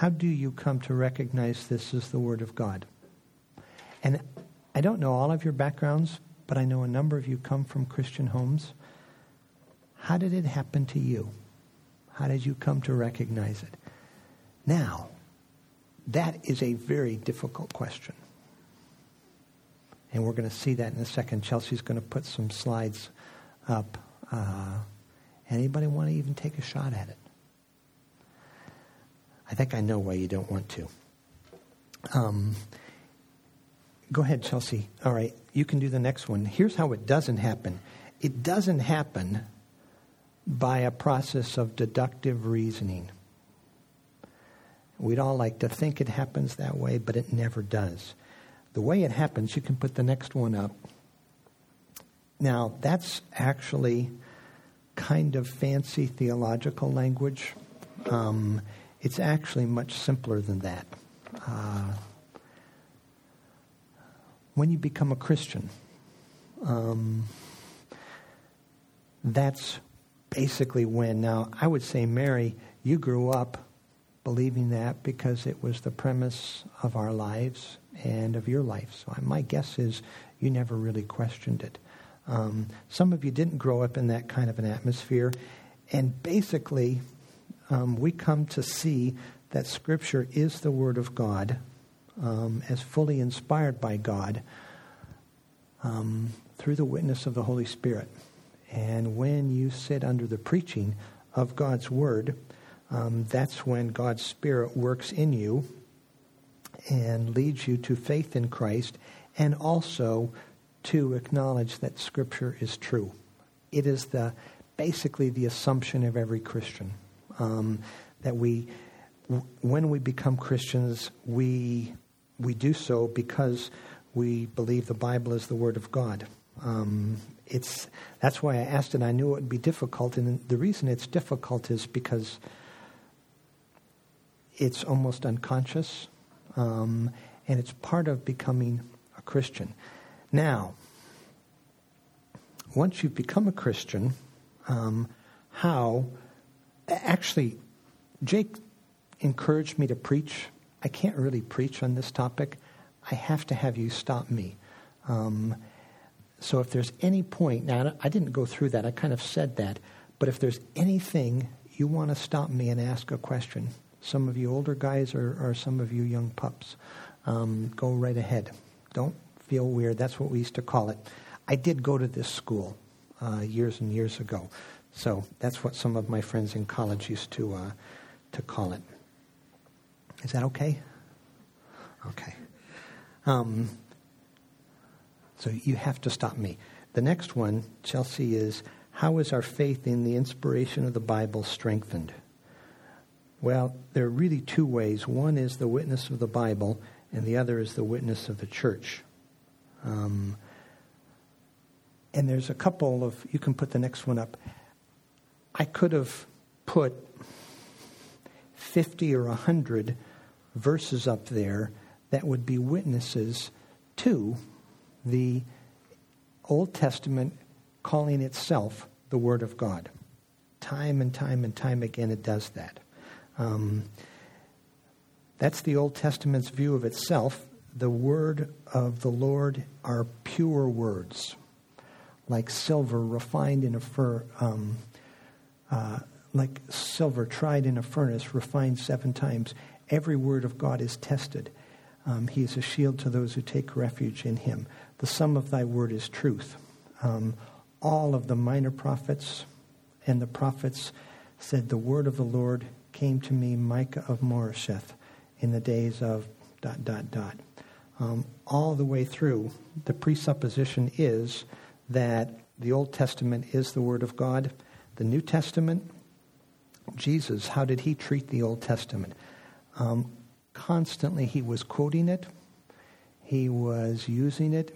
how do you come to recognize this as the Word of God? And I don't know all of your backgrounds, but I know a number of you come from Christian homes. How did it happen to you? How did you come to recognize it? Now, that is a very difficult question. And we're going to see that in a second. Chelsea's going to put some slides up. Anybody want to even take a shot at it? I think I know why you don't want to. Go ahead, Chelsea. All right, you can do the next one. Here's how it doesn't happen. It doesn't happen by a process of deductive reasoning. We'd all like to think it happens that way, but it never does. The way it happens, you can put the next one up. Now, that's actually kind of fancy theological language. It's actually much simpler than that. When you become a Christian, that's basically when. Now, I would say, Mary, you grew up believing that because it was the premise of our lives and of your life. So my guess is you never really questioned it. Some of you didn't grow up in that kind of an atmosphere. And basically, we come to see that Scripture is the Word of God, as fully inspired by God, through the witness of the Holy Spirit. And when you sit under the preaching of God's Word, that's when God's Spirit works in you and leads you to faith in Christ, and also to acknowledge that Scripture is true. It is basically the assumption of every Christian, that when we become Christians, we do so because we believe the Bible is the Word of God. That's why I asked, and I knew it would be difficult. And the reason it's difficult is because it's almost unconscious, and it's part of becoming a Christian. Now, once you've become a Christian, actually, Jake encouraged me to preach. I can't really preach on this topic. I have to have you stop me. So if there's any point, now I didn't go through that, I kind of said that, but if there's anything you want to stop me and ask a question, some of you older guys or some of you young pups, go right ahead. Don't feel weird. That's what we used to call it. I did go to this school years and years ago, so that's what some of my friends in college used to call it. Is that okay? Okay. So you have to stop me. The next one, Chelsea, is how is our faith in the inspiration of the Bible strengthened? Well, there are really two ways. One is the witness of the Bible, and the other is the witness of the church. And there's a couple of, you can put the next one up. I could have put 50 or 100 verses up there that would be witnesses to the Old Testament calling itself the Word of God. Time and time and time again it does that. That's the Old Testament's view of itself. The word of the Lord are pure words, like silver refined in like silver tried in a furnace, refined 7 times. Every word of God is tested. He is a shield to those who take refuge in him. The sum of thy word is truth. All of the minor prophets and the prophets said, the word of the Lord came to me, Micah of Moresheth, in the days of ... All the way through, the presupposition is that the Old Testament is the Word of God. The New Testament, Jesus, how did he treat the Old Testament? Constantly he was quoting it. He was using it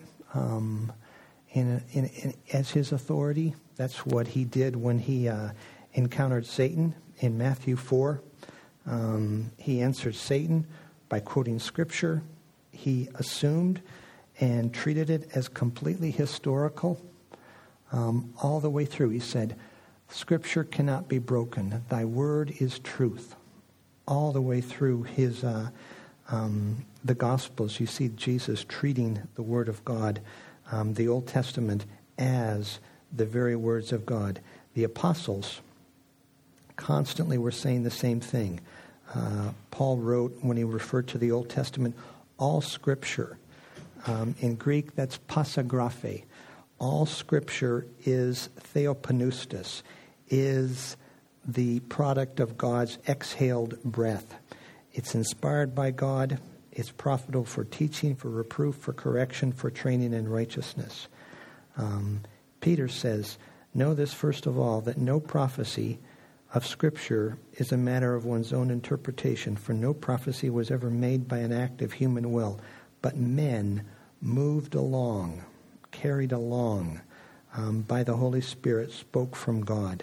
as his authority. That's what he did when he encountered Satan in Matthew 4. He answered Satan by quoting Scripture. He assumed and treated it as completely historical all the way through. He said, Scripture cannot be broken. Thy word is truth. all the way through his the Gospels, you see Jesus treating the Word of God, the Old Testament, as the very words of God. The apostles constantly were saying the same thing. Paul wrote, when he referred to the Old Testament, all Scripture. In Greek, that's passagraphe. All Scripture is theopneustos, is the product of God's exhaled breath. It's inspired by God. It's profitable for teaching, for reproof, for correction, for training in righteousness. Peter says, know this first of all, that no prophecy of Scripture is a matter of one's own interpretation, for no prophecy was ever made by an act of human will, but men moved along, carried along by the Holy Spirit, spoke from God.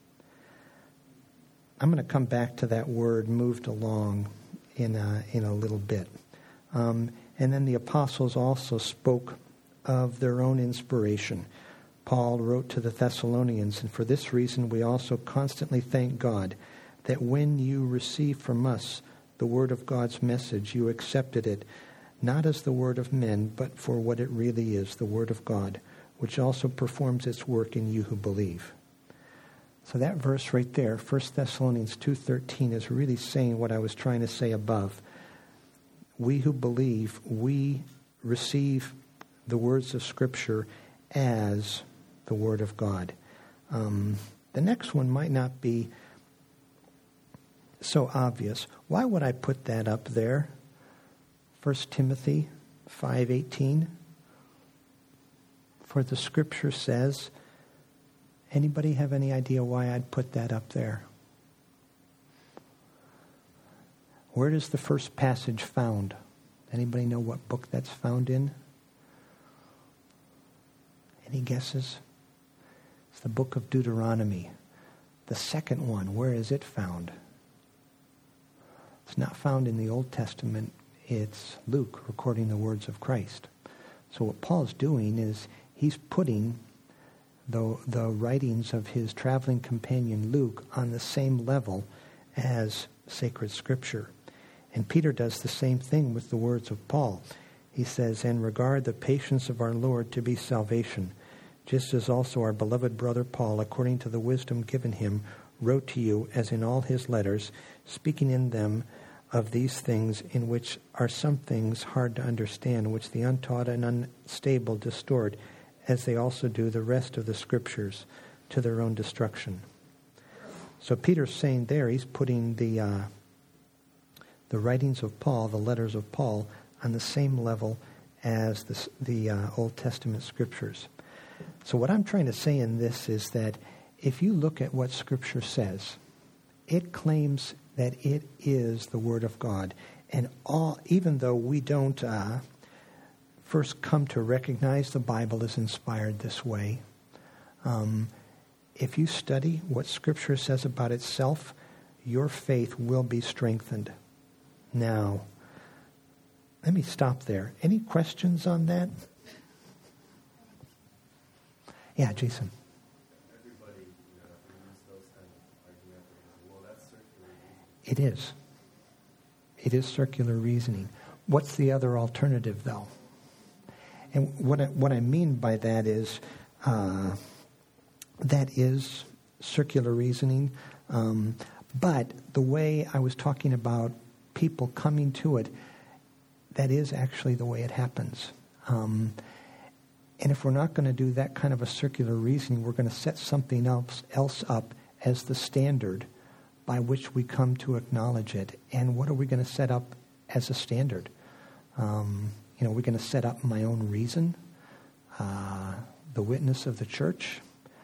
I'm going to come back to that word, moved along, in a little bit. And then the apostles also spoke of their own inspiration. Paul wrote to the Thessalonians, and for this reason we also constantly thank God that when you received from us the word of God's message, you accepted it, not as the word of men, but for what it really is, the word of God, which also performs its work in you who believe. So that verse right there, 1 Thessalonians 2:13, is really saying what I was trying to say above. We who believe, we receive the words of Scripture as the Word of God. The next one might not be so obvious. Why would I put that up there? 1 Timothy 5:18. For the Scripture says, anybody have any idea why I'd put that up there? Where is the first passage found? Anybody know what book that's found in? Any guesses? It's the book of Deuteronomy. The second one, where is it found? It's not found in the Old Testament. It's Luke recording the words of Christ. So what Paul's doing is he's putting the writings of his traveling companion Luke on the same level as sacred Scripture. And Peter does the same thing with the words of Paul. He says, and regard the patience of our Lord to be salvation, just as also our beloved brother Paul, according to the wisdom given him, wrote to you, as in all his letters, speaking in them of these things, in which are some things hard to understand, which the untaught and unstable distort, as they also do the rest of the Scriptures, to their own destruction. So Peter's saying there, he's putting the writings of Paul, the letters of Paul, on the same level as the Old Testament Scriptures. So what I'm trying to say in this is that if you look at what Scripture says, it claims that it is the Word of God. And even though we don't first come to recognize the Bible is inspired this way, if you study what Scripture says about itself, your faith will be strengthened. Now, let me stop there. Any questions on that? Yeah, Jason. Everybody, use those kind of arguments. Well, that's circular reasoning. It is. It is circular reasoning. What's the other alternative, though? And what I mean by that is circular reasoning. But the way I was talking about people coming to it, that is actually the way it happens. And if we're not going to do that kind of a circular reasoning, we're going to set something else up as the standard by which we come to acknowledge it. And what are we going to set up as a standard? We're going to set up my own reason, the witness of the church.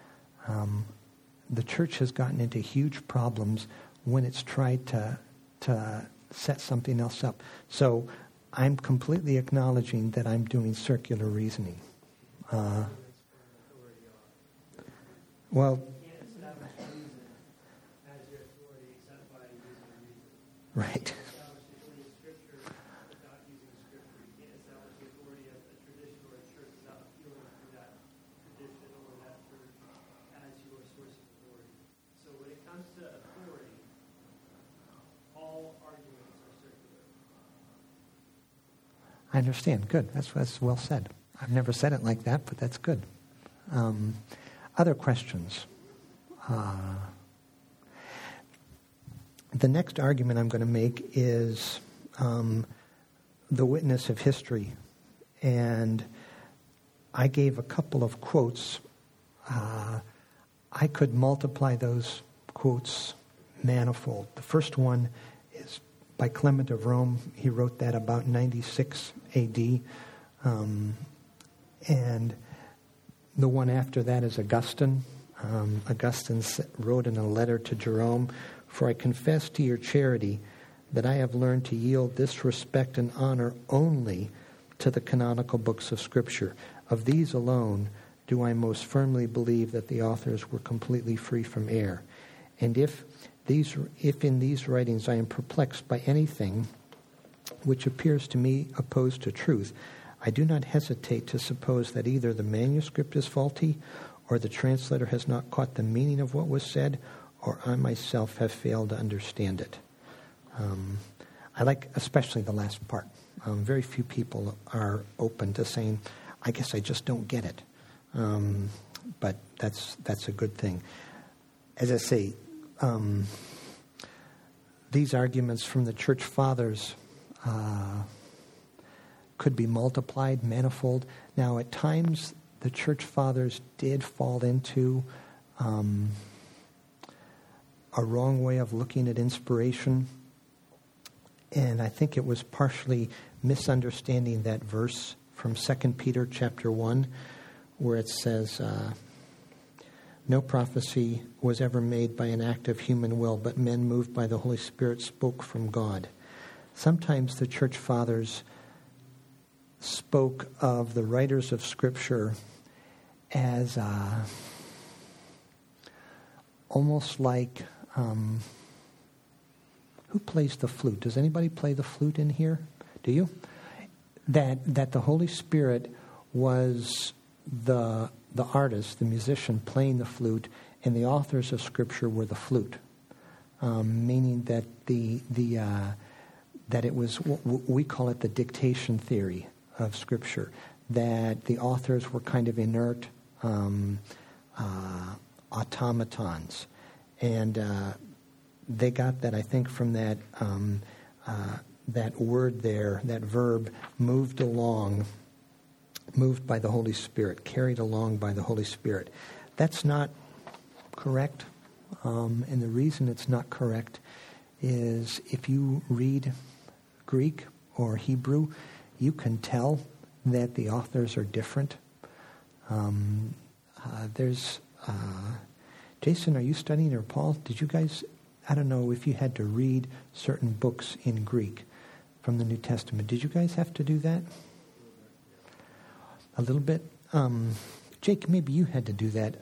The church has gotten into huge problems when it's tried to set something else up. So I'm completely acknowledging that I'm doing circular reasoning. Right. All I understand. Good. That's well said. I've never said it like that, but that's good. Other questions? The next argument I'm going to make is the witness of history. And I gave a couple of quotes. I could multiply those quotes manifold. The first one is by Clement of Rome. He wrote that about 96 A.D. And the one after that is Augustine. Augustine wrote in a letter to Jerome, "For I confess to your charity that I have learned to yield this respect and honor only to the canonical books of Scripture. Of these alone do I most firmly believe that the authors were completely free from error. And if in these writings I am perplexed by anything which appears to me opposed to truth, I do not hesitate to suppose that either the manuscript is faulty, or the translator has not caught the meaning of what was said, or I myself have failed to understand it." I like especially the last part. Very few people are open to saying, "I guess I just don't get it." But that's a good thing. As I say, these arguments from the church fathers could be multiplied manifold. Now, at times, the church fathers did fall into a wrong way of looking at inspiration. And I think it was partially misunderstanding that verse from 2 Peter chapter 1, where it says, "No prophecy was ever made by an act of human will, but men moved by the Holy Spirit spoke from God." Sometimes the church fathers spoke of the writers of Scripture as almost like... who plays the flute? Does anybody play the flute in here? Do you? That the Holy Spirit was the artist, the musician playing the flute, and the authors of Scripture were the flute, meaning that that it was, we call it the dictation theory of Scripture, that the authors were kind of inert automatons, and they got that, I think, from that that word there, that verb, moved by the Holy Spirit, carried along by the Holy Spirit. That's not correct, and the reason it's not correct is if you read Greek or Hebrew, you can tell that the authors are different. Jason, are you studying, or Paul, did you guys... I don't know if you had to read certain books in Greek from the New Testament. Did you guys have to do that? A little bit? Jake, maybe you had to do that.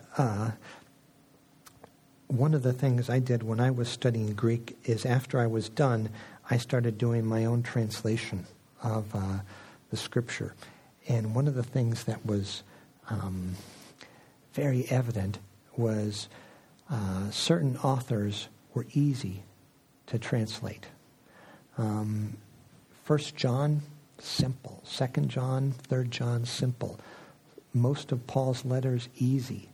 One of the things I did when I was studying Greek is after I was done, I started doing my own translation of the Scripture. And one of the things that was very evident was certain authors were easy to translate. 1 John, simple. 2 John, 3 John, simple. Most of Paul's letters, easy.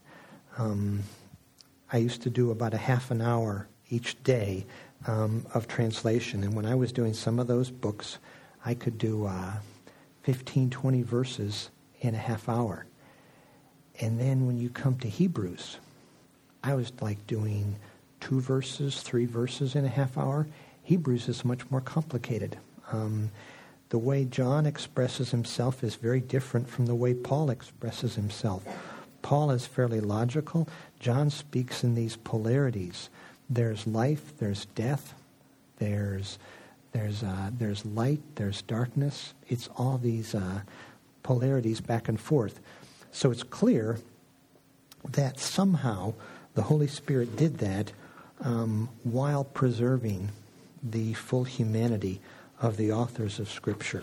I used to do about a half an hour each day of translation. And when I was doing some of those books, I could do 15, 20 verses in a half hour. And then when you come to Hebrews, I was like doing 2 verses, 3 verses in a half hour. Hebrews is much more complicated. The way John expresses himself is very different from the way Paul expresses himself. Paul is fairly logical. John speaks in these polarities. There's life, there's death, there's light, there's darkness. It's all these polarities back and forth. So it's clear that somehow the Holy Spirit did that while preserving the full humanity of the authors of Scripture.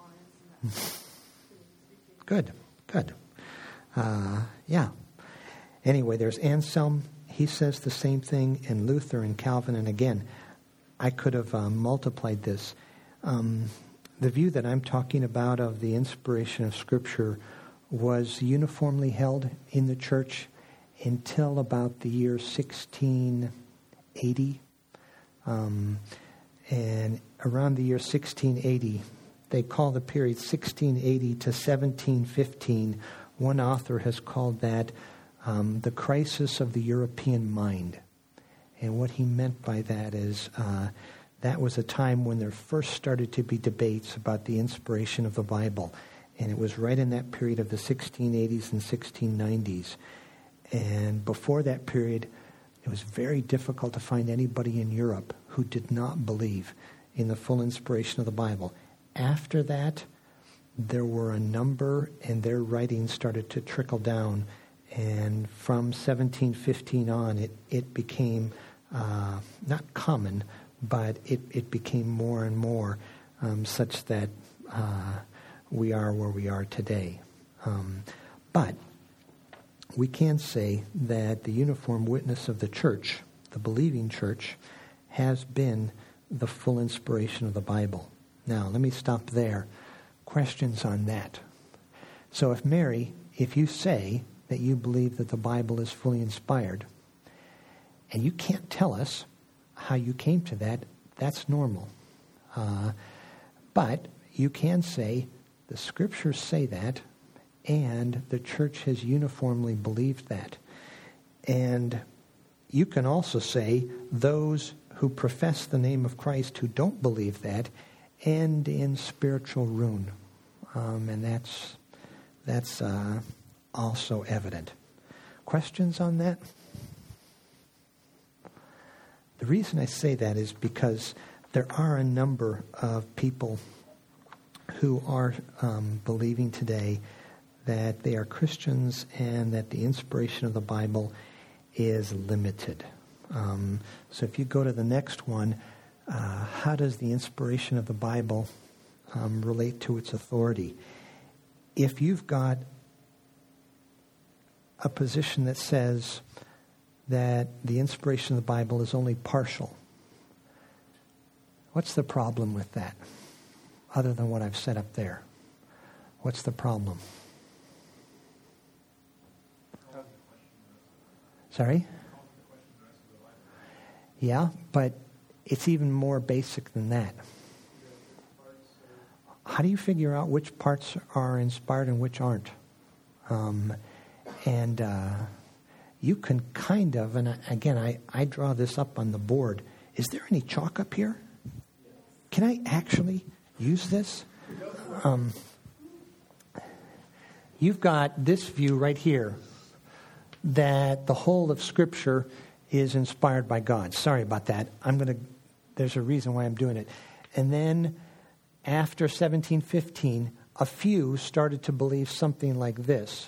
Good. Yeah. Anyway, there's Anselm. He says the same thing, and Luther and Calvin. And again, I could have multiplied this. The view that I'm talking about of the inspiration of Scripture was uniformly held in the church until about the year 1680. And around the year 1680, they call the period 1680 to 1715. One author has called that the crisis of the European mind. And what he meant by that is that was a time when there first started to be debates about the inspiration of the Bible. And it was right in that period of the 1680s and 1690s. And before that period, it was very difficult to find anybody in Europe who did not believe in the full inspiration of the Bible. After that, there were a number, and their writings started to trickle down. And from 1715 on, it became not common, but it became more and more such that we are where we are today. But we can say that the uniform witness of the church, the believing church, has been the full inspiration of the Bible. Now, let me stop there. Questions on that? So if you say that you believe that the Bible is fully inspired, and you can't tell us how you came to that, that's normal. But you can say the Scriptures say that, and the church has uniformly believed that. And you can also say those who profess the name of Christ who don't believe that end in spiritual ruin. And that's also evident. Questions on that? The reason I say that is because there are a number of people who are believing today that they are Christians and that the inspiration of the Bible is limited. So if you go to the next one, how does the inspiration of the Bible relate to its authority? If you've got a position that says that the inspiration of the Bible is only partial, what's the problem with that? Other than what I've said up there. What's the problem? Sorry? Yeah, but it's even more basic than that. How do you figure out which parts are inspired and which aren't? You can kind of, and again, I draw this up on the board. Is there any chalk up here? Can I actually use this? You've got this view right here that the whole of Scripture is inspired by God. Sorry about that. There's a reason why I'm doing it. And then after 1715, a few started to believe something like this.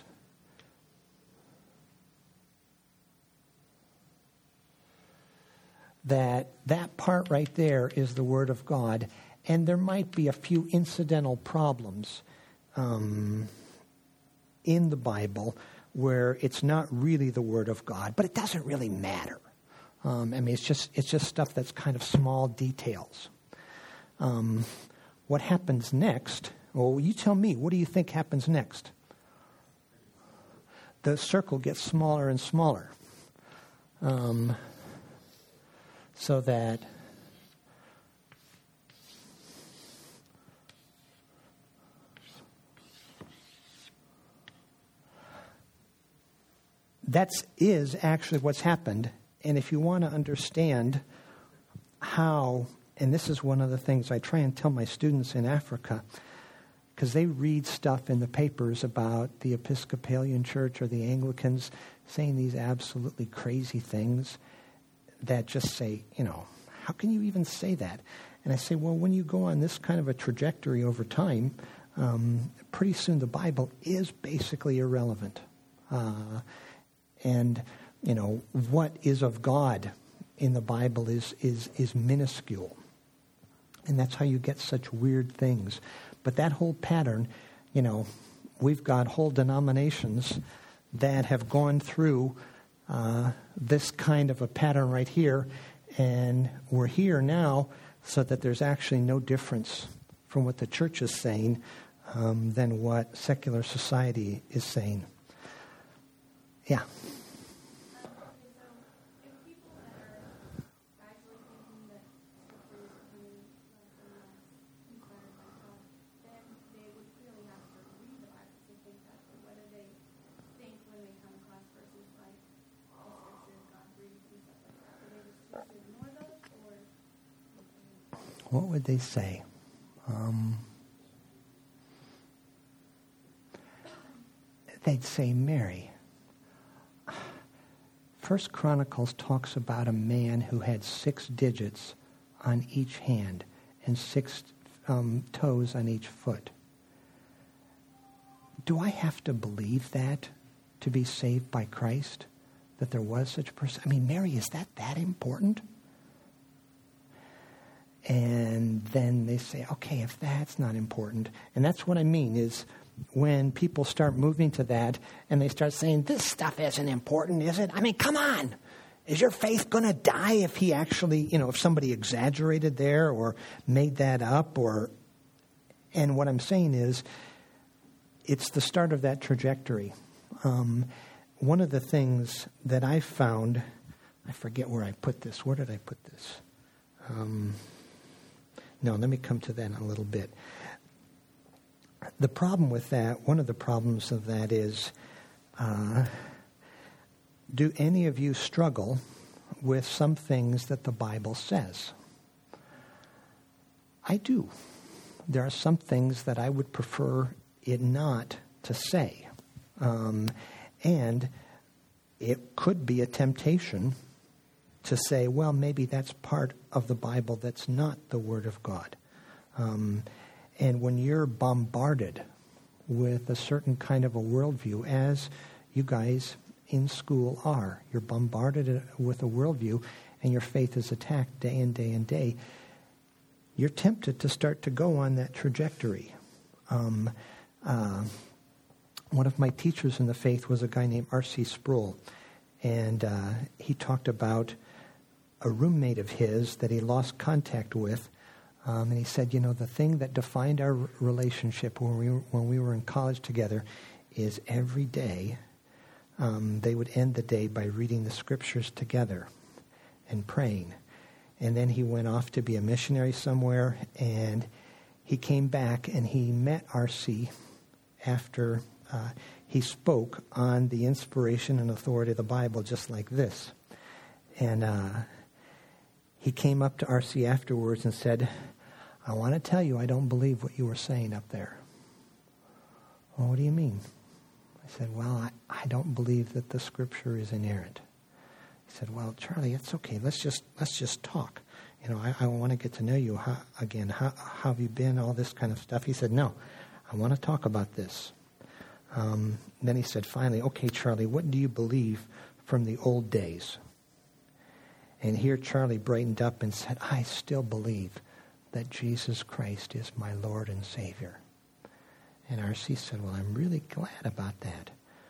That part right there is the Word of God, and there might be a few incidental problems in the Bible where it's not really the Word of God, but it doesn't really matter. It's just stuff that's kind of small details. What happens next? Well, you tell me. What do you think happens next? The circle gets smaller and smaller. So that is actually what's happened. And if you want to understand how, and this is one of the things I try and tell my students in Africa, because they read stuff in the papers about the Episcopalian Church or the Anglicans saying these absolutely crazy things that just say, how can you even say that? And I say, well, when you go on this kind of a trajectory over time, pretty soon the Bible is basically irrelevant. What is of God in the Bible is minuscule. And that's how you get such weird things. But that whole pattern, we've got whole denominations that have gone through this kind of a pattern right here, and we're here now so that there's actually no difference from what the church is saying than what secular society is saying. Yeah. What would they say? They'd say, Mary. First Chronicles talks about a man who had 6 digits on each hand and 6 toes on each foot. Do I have to believe that to be saved by Christ? That there was such a person? I mean, Mary, is that important? And then they say, okay, if that's not important, and that's what I mean is when people start moving to that and they start saying, this stuff isn't important, is it? I mean, come on. Is your faith going to die if he actually, if somebody exaggerated there or made that up? And what I'm saying is it's the start of that trajectory. One of the things that I found, I forget where I put this. Where did I put this? No, let me come to that in a little bit. The problem with that, one of the problems of that is, do any of you struggle with some things that the Bible says? I do. There are some things that I would prefer it not to say. And it could be a temptation to say, well, maybe that's part of the Bible that's not the Word of God. And when you're bombarded with a certain kind of a worldview, as you guys in school are, you're bombarded with a worldview and your faith is attacked day and day and day, you're tempted to start to go on that trajectory. One of my teachers in the faith was a guy named R.C. Sproul, and he talked about a roommate of his that he lost contact with, and he said, the thing that defined our relationship when we were in college together is every day they would end the day by reading the scriptures together and praying. And then he went off to be a missionary somewhere, and he came back and he met R.C. after he spoke on the inspiration and authority of the Bible just like this. And he came up to R.C. afterwards and said, I want to tell you I don't believe what you were saying up there. Well, what do you mean? I said, well, I don't believe that the scripture is inerrant. He said, well, Charlie, it's okay. Let's just talk. I want to get to know you. How have you been? All this kind of stuff. He said, no, I want to talk about this. Then he said, finally, okay, Charlie, what do you believe from the old days? And here Charlie brightened up and said, I still believe that Jesus Christ is my Lord and Savior. And R.C. said, well, I'm really glad about that.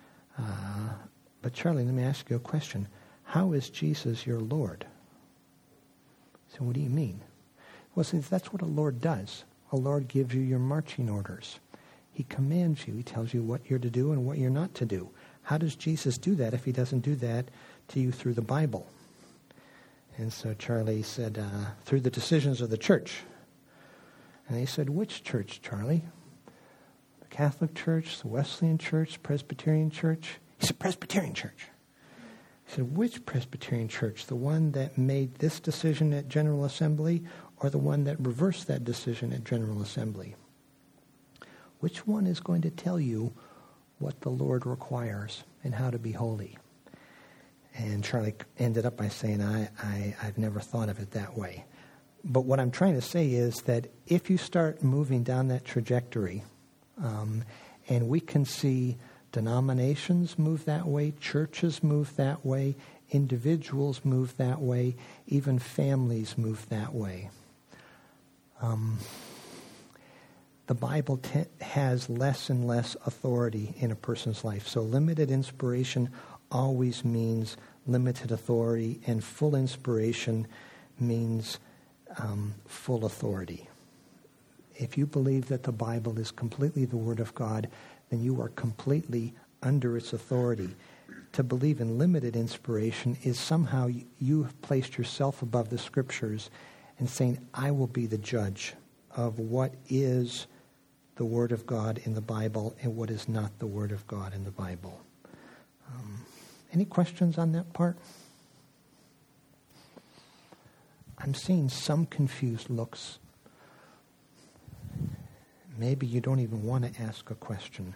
But Charlie, let me ask you a question. How is Jesus your Lord? So what do you mean? Well, since that's what a Lord does. A Lord gives you your marching orders. He commands you. He tells you what you're to do and what you're not to do. How does Jesus do that if he doesn't do that to you through the Bible? And so Charlie said, through the decisions of the church. And he said, which church, Charlie? The Catholic Church, the Wesleyan Church, Presbyterian Church? He said, Presbyterian Church. He said, which Presbyterian Church? The one that made this decision at General Assembly or the one that reversed that decision at General Assembly? Which one is going to tell you what the Lord requires and how to be holy? And Charlie ended up by saying, I've never thought of it that way. But what I'm trying to say is that if you start moving down that trajectory, and we can see denominations move that way, churches move that way, individuals move that way, even families move that way. the Bible has less and less authority in a person's life. So limited inspiration always means limited authority, and full inspiration means full authority. If you believe that the Bible is completely the Word of God, then you are completely under its authority. To believe in limited inspiration is somehow you have placed yourself above the Scriptures and saying, I will be the judge of what is the Word of God in the Bible and what is not the Word of God in the Bible. Any questions on that part? I'm seeing some confused looks. Maybe you don't even want to ask a question.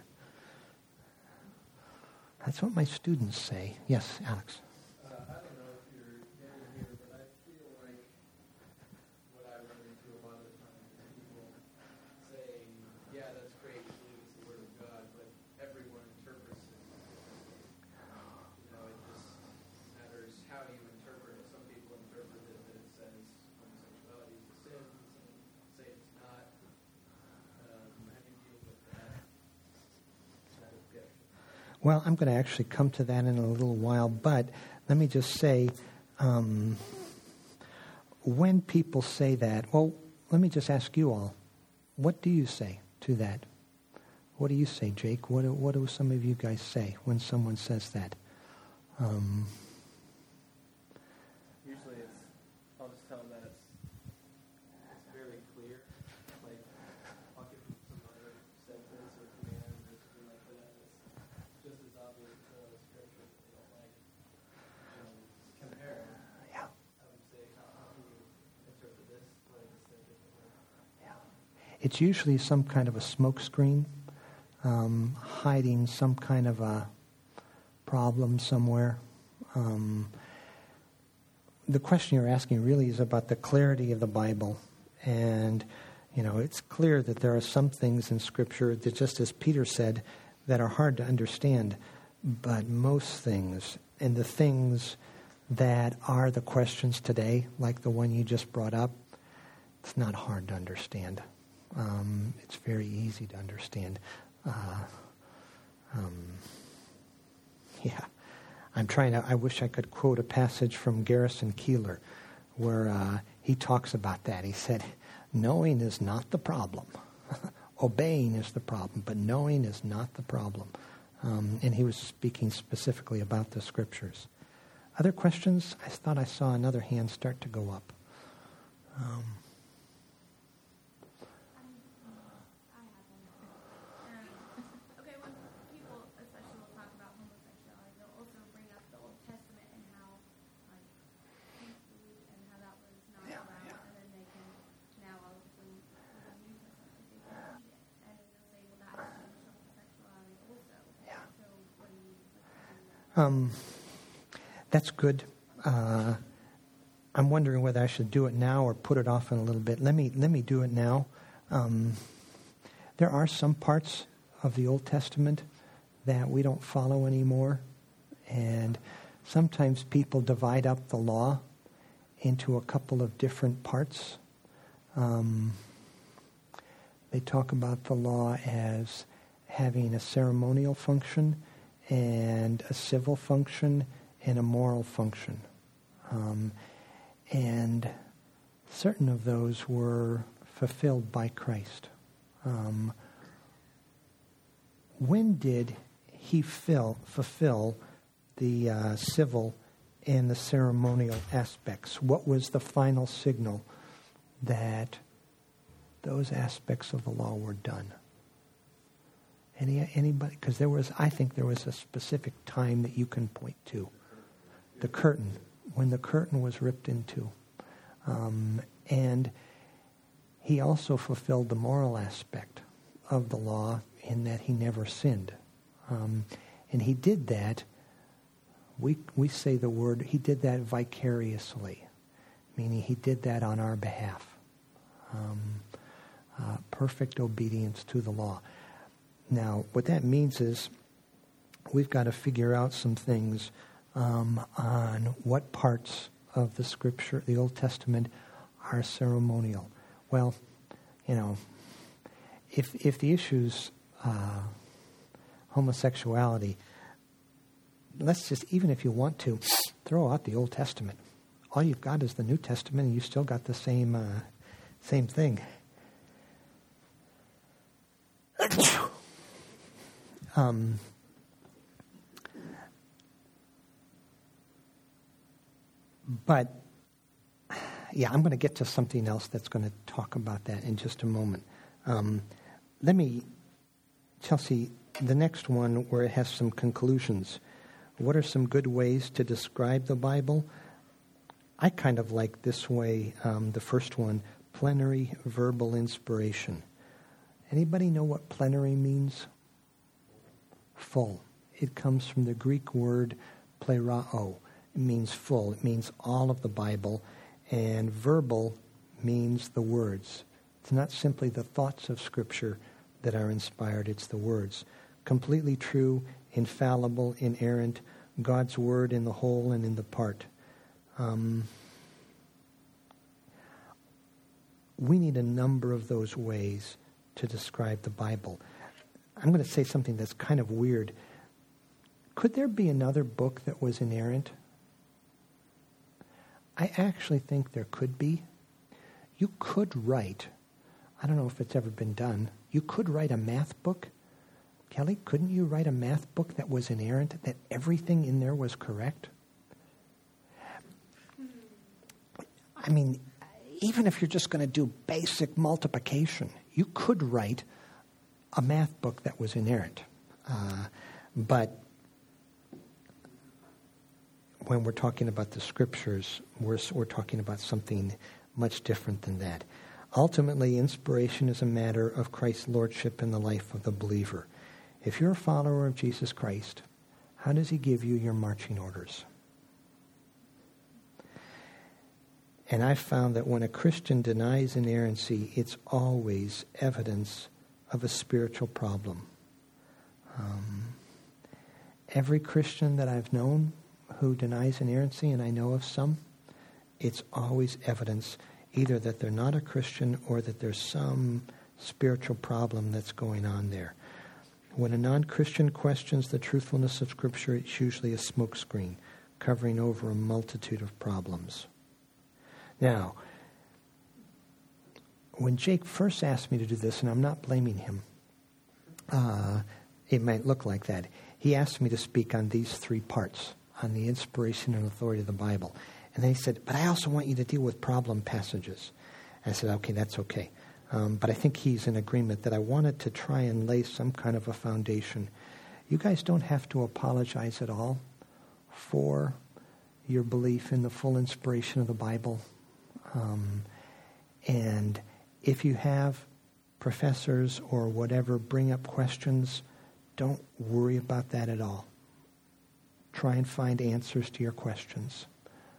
That's what my students say. Yes, Alex. I don't know if you're getting here, but I feel like what I run into a lot of the time is people say, yeah, that's great, you believe it's the Word of God, but everyone interprets it differently. It just matters how you interpret it. Some people interpret it that it says homosexuality is a sin, some say it's not. How do you deal with that objection? Well, I'm going to actually come to that in a little while, but let me just say, when people say that, well, let me just ask you all, what do you say to that? What do you say, Jake? What do some of you guys say when someone says that? Usually I'll just tell them that it's fairly clear. Like, I'll give them some other sentence or command or something like that. It's just as obvious as the scripture that they don't like. Compare. Yeah. I would say, how can you interpret this? What is this differently? Yeah. It's usually some kind of a smokescreen, hiding some kind of a problem somewhere. The question you're asking really is about the clarity of the Bible. And, it's clear that there are some things in Scripture that, just as Peter said, that are hard to understand. But most things, and the things that are the questions today, like the one you just brought up, it's not hard to understand. It's very easy to understand. Yeah. I wish I could quote a passage from Garrison Keillor where he talks about that. He said, knowing is not the problem. Obeying is the problem, but knowing is not the problem. And he was speaking specifically about the Scriptures. Other questions? I thought I saw another hand start to go up. That's good. I'm wondering whether I should do it now or put it off in a little bit. Let me do it now. There are some parts of the Old Testament that we don't follow anymore, and sometimes people divide up the law into a couple of different parts. They talk about the law as having a ceremonial function and a civil function and a moral function. And certain of those were fulfilled by Christ. When did he fulfill the civil and the ceremonial aspects? What was the final signal that those aspects of the law were done? Anybody? Because I think there was a specific time that you can point to. The curtain, when the curtain was ripped in two. And he also fulfilled the moral aspect of the law in that he never sinned. And he did that, we say the word, he did that vicariously, meaning he did that on our behalf. Perfect obedience to the law. Now, what that means is we've got to figure out some things on what parts of the Scripture, the Old Testament, are ceremonial. Well, if the issue's homosexuality, let's just, even if you want to, throw out the Old Testament. All you've got is the New Testament, and you still got the same thing. But, yeah, I'm going to get to something else that's going to talk about that in just a moment. Chelsea, the next one where it has some conclusions. What are some good ways to describe the Bible? I kind of like this way, the first one, plenary verbal inspiration. Anybody know what plenary means? Full. It comes from the Greek word plerao. It means full. It means all of the Bible. And verbal means the words. It's not simply the thoughts of Scripture that are inspired. It's the words. Completely true, infallible, inerrant, God's word in the whole and in the part. We need a number of those ways to describe the Bible. I'm going to say something that's kind of weird. Could there be another book that was inerrant? I actually think there could be. You could write, I don't know if it's ever been done, you could write a math book. Kelly, couldn't you write a math book that was inerrant, that everything in there was correct? I mean, even if you're just going to do basic multiplication, you could write a math book that was inerrant. But when we're talking about the Scriptures, we're talking about something much different than that. Ultimately, inspiration is a matter of Christ's lordship in the life of the believer. If you're a follower of Jesus Christ, how does he give you your marching orders? And I've found that when a Christian denies inerrancy, it's always evidence of a spiritual problem. Every Christian that I've known who denies inerrancy, and I know of some, it's always evidence either that they're not a Christian or that there's some spiritual problem that's going on there. When a non-Christian questions the truthfulness of Scripture, it's usually a smokescreen covering over a multitude of problems. Now, when Jake first asked me to do this, and I'm not blaming him, it might look like that. He asked me to speak on these three parts, on the inspiration and authority of the Bible. And then he said, but I also want you to deal with problem passages. And I said, okay, that's okay. But I think he's in agreement that I wanted to try and lay some kind of a foundation. You guys don't have to apologize at all for your belief in the full inspiration of the Bible. And if you have professors or whatever bring up questions, don't worry about that at all. Try and find answers to your questions.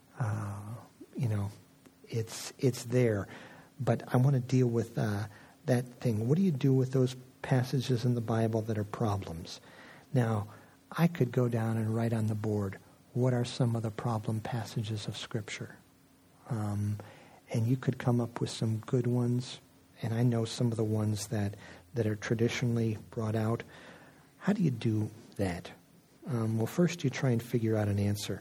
It's there. But I want to deal with that thing. What do you do with those passages in the Bible that are problems? Now, I could go down and write on the board, what are some of the problem passages of Scripture? And you could come up with some good ones. And I know some of the ones that are traditionally brought out. How do you do that? Well, first you try and figure out an answer.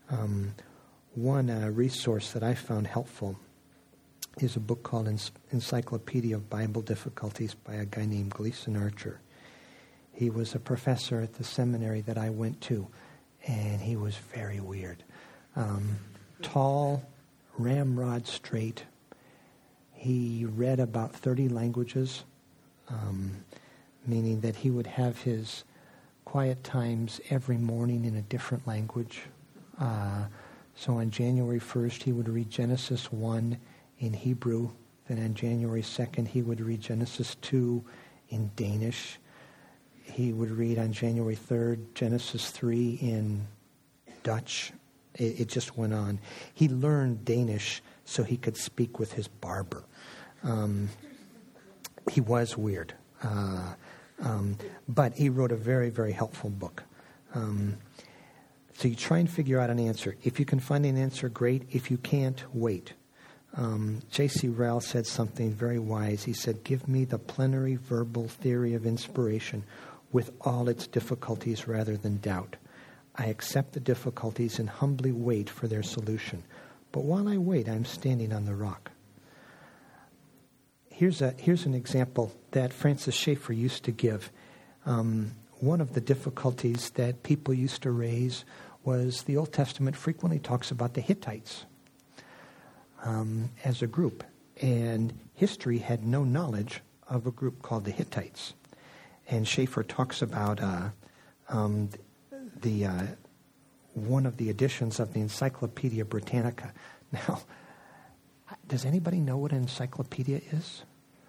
One resource that I found helpful is a book called Encyclopedia of Bible Difficulties by a guy named Gleason Archer. He was a professor at the seminary that I went to, and he was very weird. Tall, ramrod straight. He read about 30 languages, meaning that he would have his quiet times every morning in a different language. So on January 1st, he would read Genesis 1 in Hebrew. Then on January 2nd, he would read Genesis 2 in Danish. He would read on January 3rd, Genesis 3 in Dutch. It just went on. He learned Danish so he could speak with his barber. He was weird. But he wrote a very, very helpful book. So you try and figure out an answer. If you can find an answer, great. If you can't, wait. J.C. Ryle said something very wise. He said, "Give me the plenary verbal theory of inspiration with all its difficulties rather than doubt. I accept the difficulties and humbly wait for their solution. But while I wait, I'm standing on the rock." Here's an example that Francis Schaeffer used to give. One of the difficulties that people used to raise was the Old Testament frequently talks about the Hittites as a group. And history had no knowledge of a group called the Hittites. And Schaeffer talks about one of the editions of the Encyclopedia Britannica. Now, does anybody know what an encyclopedia is?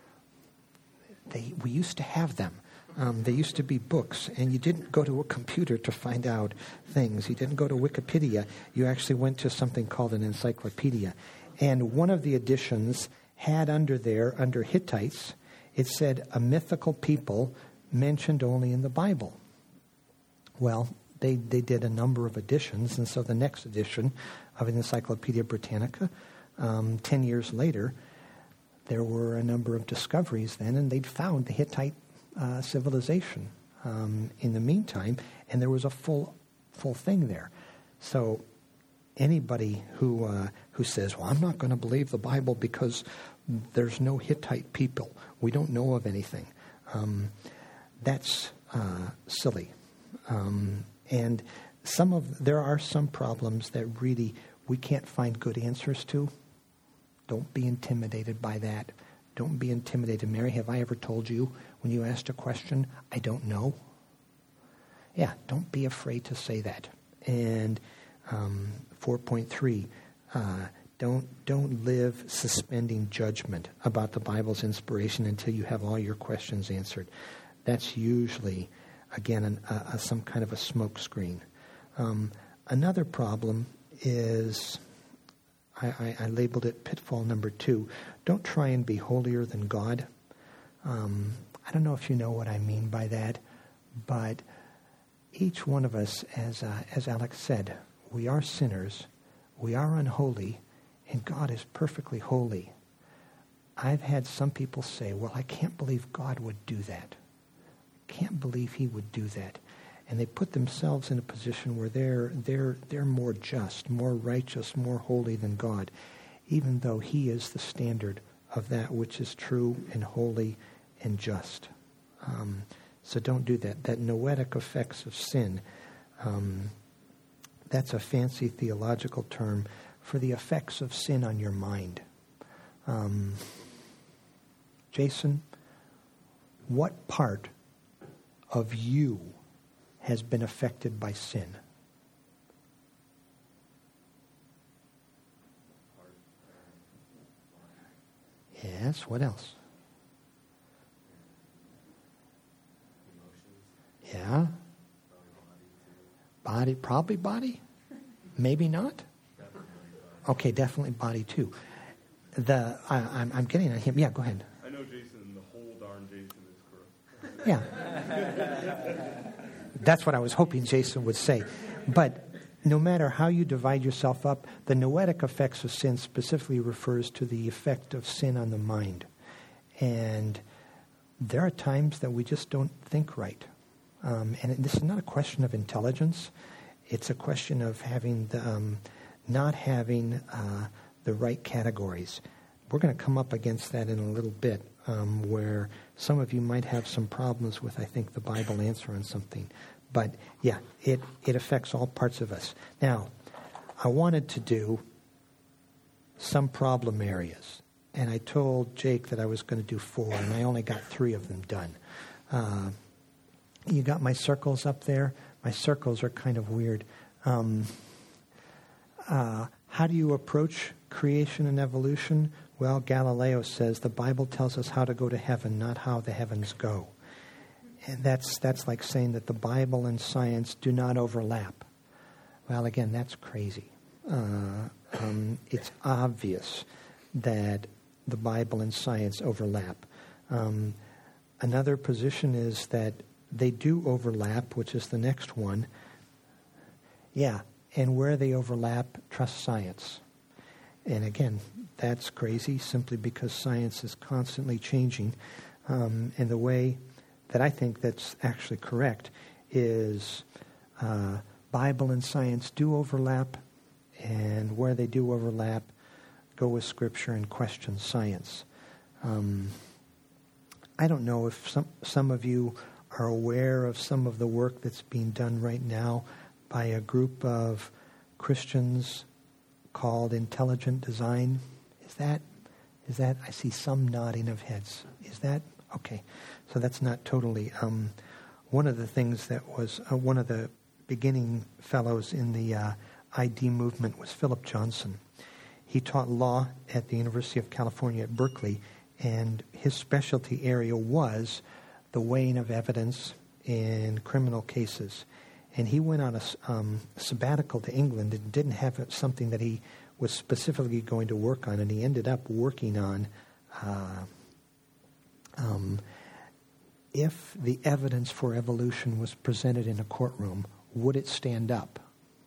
We used to have them. They used to be books, and you didn't go to a computer to find out things. You didn't go to Wikipedia. You actually went to something called an encyclopedia. And one of the editions had under Hittites, it said, a mythical people mentioned only in the Bible. Well, they did a number of editions, and so the next edition of an Encyclopedia Britannica, 10 years later, there were a number of discoveries then, and they'd found the Hittite civilization in the meantime, and there was a full thing there. So anybody who says, "Well, I'm not going to believe the Bible because there's no Hittite people, we don't know of anything," that's silly. And there are some problems that really we can't find good answers to. Don't be intimidated by that. Don't be intimidated. Mary, have I ever told you when you asked a question, "I don't know"? Yeah, don't be afraid to say that. And 4.3, don't live suspending judgment about the Bible's inspiration until you have all your questions answered. That's usually, again, some kind of a smoke screen. Another problem is, I labeled it pitfall number 2. Don't try and be holier than God. I don't know if you know what I mean by that, but each one of us, as Alex said, we are sinners, we are unholy, and God is perfectly holy. I've had some people say, "Well, I can't believe God would do that. Can't believe he would do that." And they put themselves in a position where they're more just, more righteous, more holy than God, even though he is the standard of that which is true and holy and just. So don't do that. That noetic effects of sin, that's a fancy theological term for the effects of sin on your mind. Jason, what part of you has been affected by sin? Yes, what else? Yeah. Body, probably body? Maybe not? Okay, definitely body too. I'm getting at him. Yeah, go ahead. I know Jason, the whole darn Jason is correct. Yeah. That's what I was hoping Jason would say. But no matter how you divide yourself up, the noetic effects of sin specifically refers to the effect of sin on the mind. And there are times that we just don't think right. And this is not a question of intelligence. It's a question of having not having the right categories. We're going to come up against that in a little bit, where some of you might have some problems with, I think, the Bible answer on something. But yeah, it affects all parts of us. Now, I wanted to do some problem areas. And I told Jake that I was going to do 4, and I only got 3 of them done. You got my circles up there? My circles are kind of weird. How do you approach creation and evolution? Well, Galileo says the Bible tells us how to go to heaven, not how the heavens go. And that's like saying that the Bible and science do not overlap. Well, again, that's crazy. It's obvious that the Bible and science overlap. Another position is that they do overlap, which is the next one. Yeah, and where they overlap, trust science. And again, that's crazy simply because science is constantly changing. And the way that I think that's actually correct is Bible and science do overlap, and where they do overlap, go with Scripture and question science. I don't know if some of you are aware of some of the work that's being done right now by a group of Christians called Intelligent Design. Is that? I see some nodding of heads. Is that? Okay. So that's not totally. One of the things that was one of the beginning fellows in the ID movement was Philip Johnson. He taught law at the University of California at Berkeley, and his specialty area was the weighing of evidence in criminal cases. And he went on a sabbatical to England and didn't have something that he was specifically going to work on, and he ended up working on if the evidence for evolution was presented in a courtroom, would it stand up?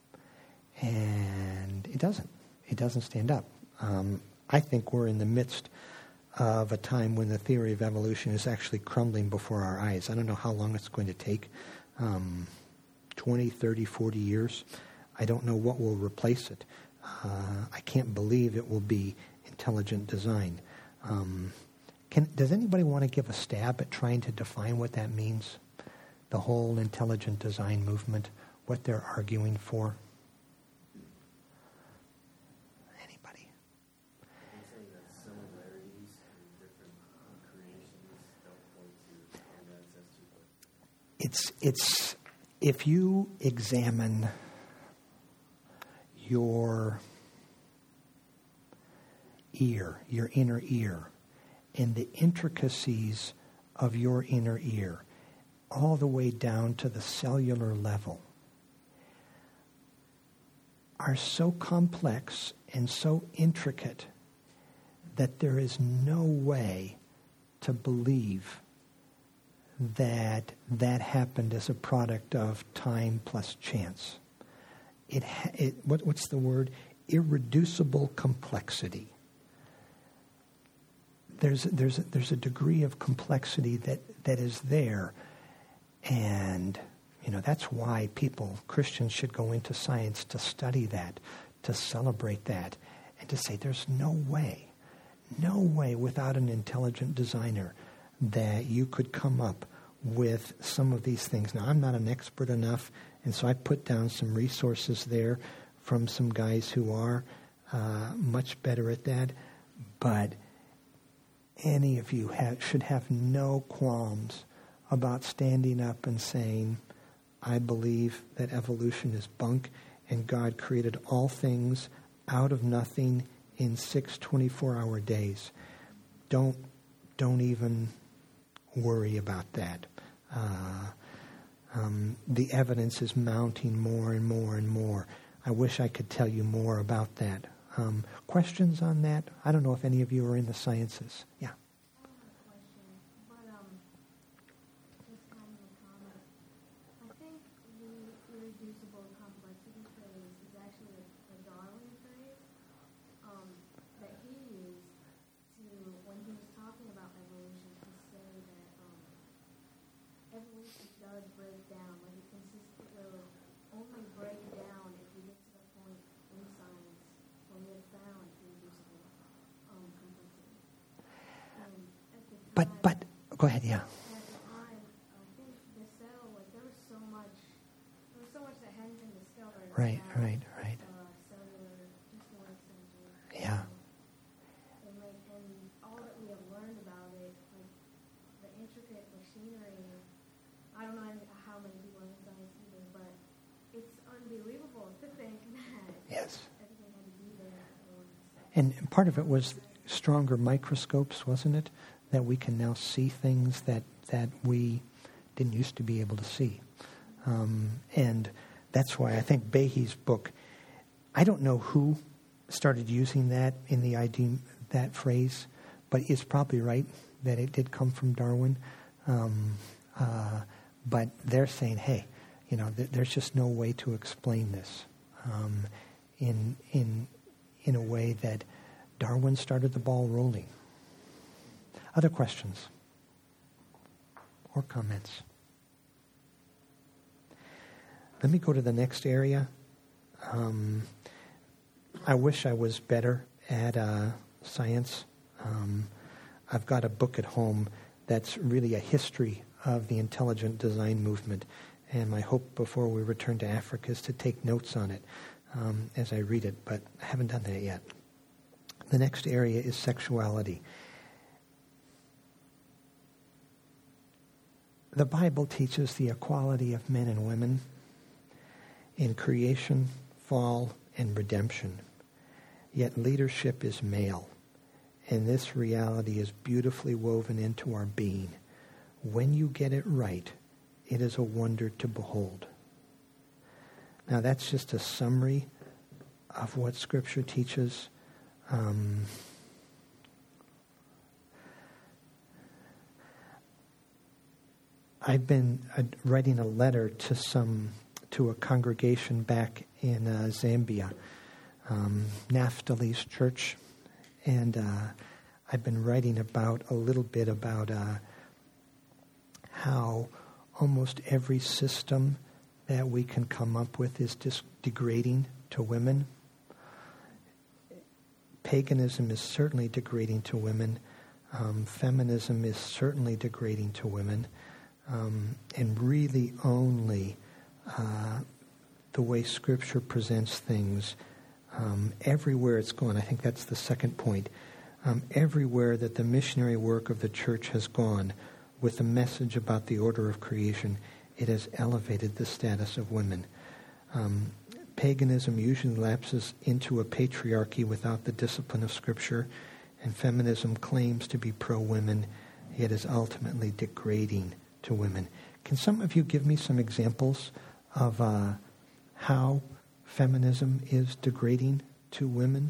And it doesn't. It doesn't stand up. I think we're in the midst of a time when the theory of evolution is actually crumbling before our eyes. I don't know how long it's going to take, 20, 30, 40 years. I don't know what will replace it. I can't believe it will be intelligent design. Does anybody want to give a stab at trying to define what that means? The whole intelligent design movement, what they're arguing for? Anybody? I'm saying that similarities in different creations don't point to common ancestry. It's if you examine your ear, your inner ear, and the intricacies of your inner ear, all the way down to the cellular level, are so complex and so intricate that there is no way to believe that that happened as a product of time plus chance. What's the word? Irreducible complexity. There's a degree of complexity that is there, and that's why Christians should go into science to study that, to celebrate that, and to say there's no way without an intelligent designer that you could come up with some of these things. Now, I'm not an expert enough, and so I put down some resources there from some guys who are much better at that, but any of you should have no qualms about standing up and saying, I believe that evolution is bunk and God created all things out of nothing in 6 24-hour days. Don't even worry about that. The evidence is mounting more and more and more. I wish I could tell you more about that. Questions on that? I don't know if any of you are in the sciences. Yeah. I have a question, but just kind of a comment. I think the irreducible complexity phrase is actually a Darwin phrase that he used when he was talking about evolution, to say that evolution does break down, like it will only break down if we get to the point in science when we have found irreducible complexity. At the time, But go ahead, yeah. At the time, I think the cell, there was so much that hadn't been discovered. Right. Cellular, just one center. Yeah. And all that we have learned about it, like the intricate machinery. I don't know how many people are in science either, but it's unbelievable to think that Yes. everything had to be there. And part of it was stronger microscopes, wasn't it? That we can now see things that we didn't used to be able to see. And that's why I think Behe's book, I don't know who started using that in the ID, that phrase, but it's probably right that it did come from Darwin. But they're saying, hey, there's just no way to explain this in a way that Darwin started the ball rolling. Other questions or comments? Let me go to the next area. I wish I was better at science. I've got a book at home that's really a history of the intelligent design movement. And my hope before we return to Africa is to take notes on it as I read it, but I haven't done that yet. The next area is sexuality. The Bible teaches the equality of men and women in creation, fall, and redemption. Yet leadership is male, and this reality is beautifully woven into our being. When you get it right, it is a wonder to behold. Now that's just a summary of what Scripture teaches. I've been writing a letter to a congregation back in Zambia, Naphtali's church, and I've been writing a little bit about how almost every system that we can come up with is just degrading to women. Paganism is certainly degrading to women. Feminism is certainly degrading to women. And really only the way Scripture presents things, everywhere it's gone, I think that's the second point, everywhere that the missionary work of the church has gone with a message about the order of creation, it has elevated the status of women. Paganism usually lapses into a patriarchy without the discipline of Scripture, and feminism claims to be pro-women, yet is ultimately degrading to women. Can some of you give me some examples of how feminism is degrading to women?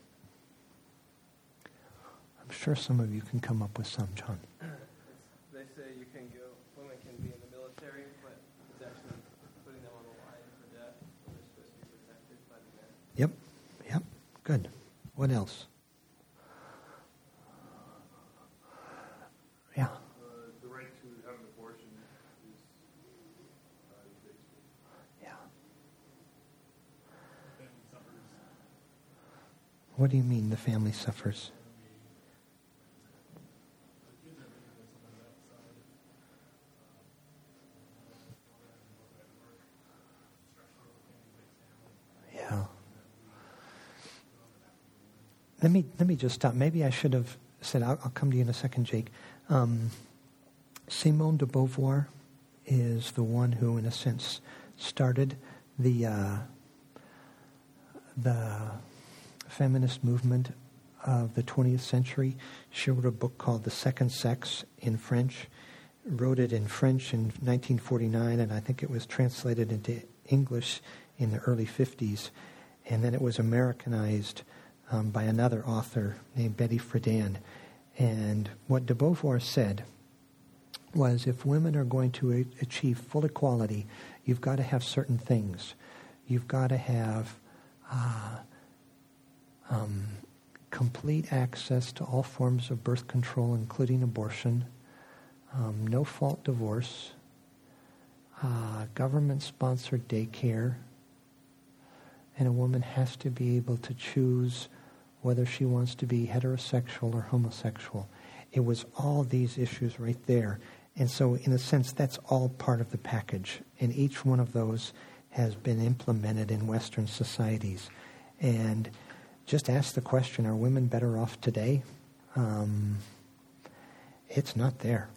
I'm sure some of you can come up with some, John. They say women can be in the military, but it's actually putting them on the line for death. They're supposed to be protected by the men. Yep, good. What else? Yeah. The right to have an abortion is Yeah. What do you mean the family suffers? Yeah. Let me just stop. Maybe I should have said, I'll come to you in a second, Jake. Simone de Beauvoir is the one who, in a sense, started the feminist movement of the 20th century. She wrote a book called The Second Sex in French. Wrote it in French in 1949, and I think it was translated into English in the early 50s. And then it was Americanized by another author named Betty Friedan. And what de Beauvoir said was, if women are going to achieve full equality, you've got to have certain things. You've got to have complete access to all forms of birth control, including abortion, no-fault divorce, government-sponsored daycare, and a woman has to be able to choose whether she wants to be heterosexual or homosexual. It was all these issues right there. And so, in a sense, that's all part of the package. And each one of those has been implemented in Western societies. And just ask the question, are women better off today? It's not there.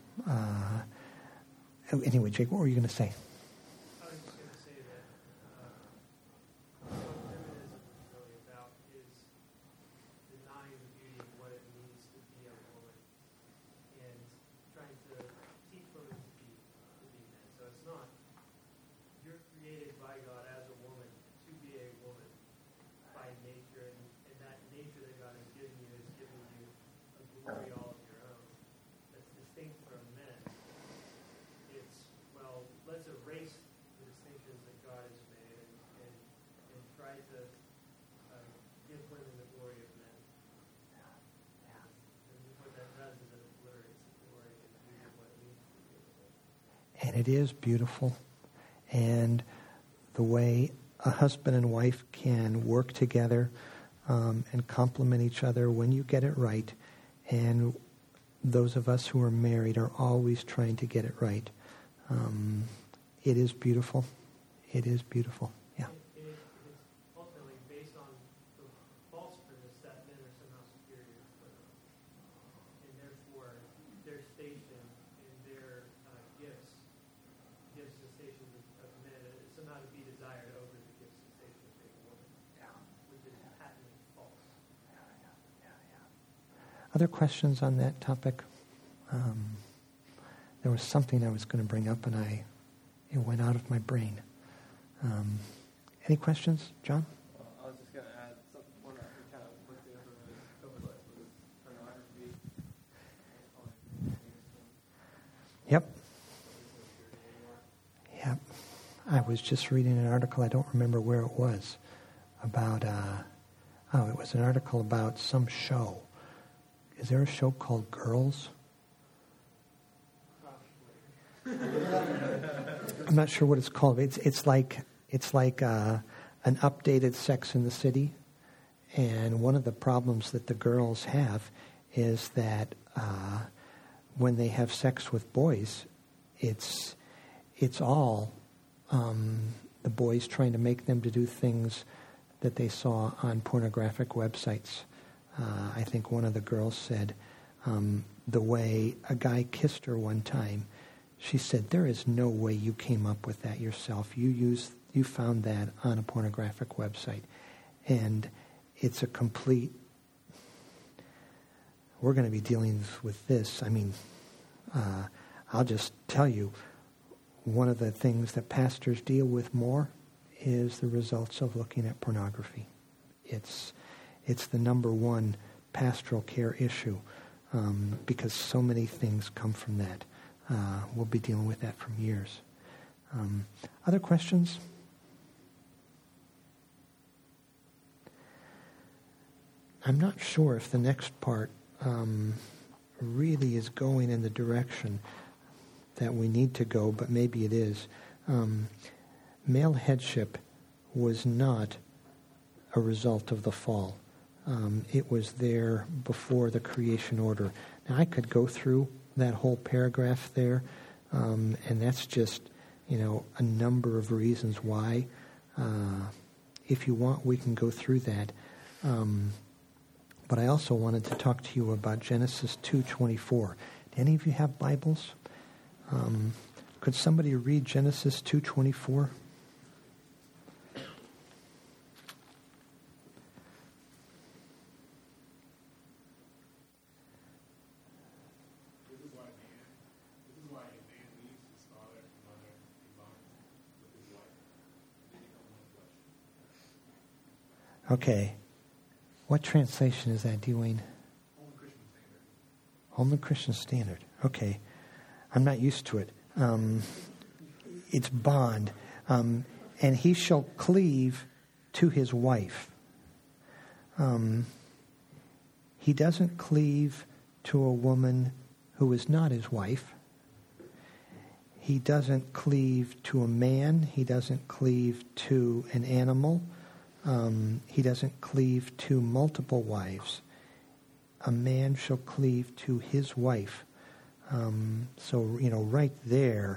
Anyway, Jake, what were you going to say? I was just going to say that what feminism is really about is denying the beauty of what it means to be a woman and trying to teach women to be men. So it's not, you're created by God as a woman to be a woman by nature, and that nature that God has given you is giving you a glory all of your own that's distinct from men. It's, well, let's erase the distinctions that God has made and try to give women the glory of men. And it is beautiful. And the way a husband and wife can work together and complement each other when you get it right. And those of us who are married are always trying to get it right. It is beautiful. It is beautiful. Yeah. It's ultimately based on the false premise that men are somehow superior to women. And therefore, their station and their gifts gives the station of men somehow to be desired over the gifts and station of a woman. Yeah. Which is patently false. Other questions on that topic? There was something I was going to bring up, and it went out of my brain. Any questions, John? I was just going to add one that we kind of looked at was pornography. Yep. Yep. I was just reading an article, I don't remember where it was, about, it was an article about some show. Is there a show called Girls? I'm not sure what it's called. It's like an updated Sex in the City, and one of the problems that the girls have is that when they have sex with boys, it's all the boys trying to make them to do things that they saw on pornographic websites. I think one of the girls said the way a guy kissed her one time. She said, "There is no way you came up with that yourself. You found that on a pornographic website." And it's a complete... We're going to be dealing with this. I mean, I'll just tell you, one of the things that pastors deal with more is the results of looking at pornography. It's the number one pastoral care issue because so many things come from that. We'll be dealing with that for years. Other questions? I'm not sure if the next part really is going in the direction that we need to go, but maybe it is. Male headship was not a result of the fall. It was there before the creation order. Now, I could go through that whole paragraph there, and that's just, a number of reasons why. If you want, we can go through that. But I also wanted to talk to you about Genesis 2:24. Do any of you have Bibles? Could somebody read Genesis 2:24? Okay. What translation is that, Dwayne? Holman Christian Standard. Okay. I'm not used to it. It's bond. And he shall cleave to his wife. He doesn't cleave to a woman who is not his wife. He doesn't cleave to a man. He doesn't cleave to an animal. He doesn't cleave to multiple wives. A man shall cleave to his wife. So, right there,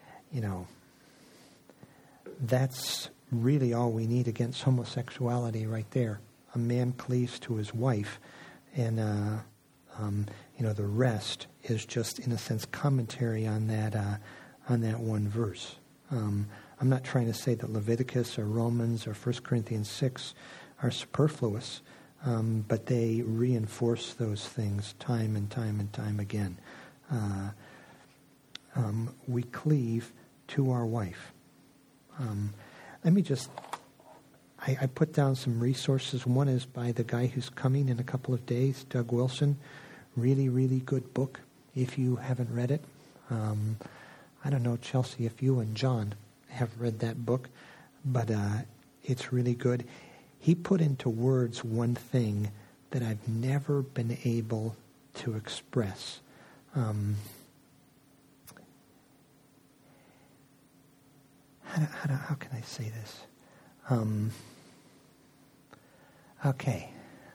that's really all we need against homosexuality right there. A man cleaves to his wife, and, the rest is just, in a sense, commentary on that one verse. I'm not trying to say that Leviticus or Romans or 1 Corinthians 6 are superfluous, but they reinforce those things time and time and time again. We cleave to our wife. Let me just... I put down some resources. One is by the guy who's coming in a couple of days, Doug Wilson. Really, really good book if you haven't read it. I don't know, Chelsea, if you and John have read that book, but it's really good. He put into words one thing that I've never been able to express. how can I say this? Okay.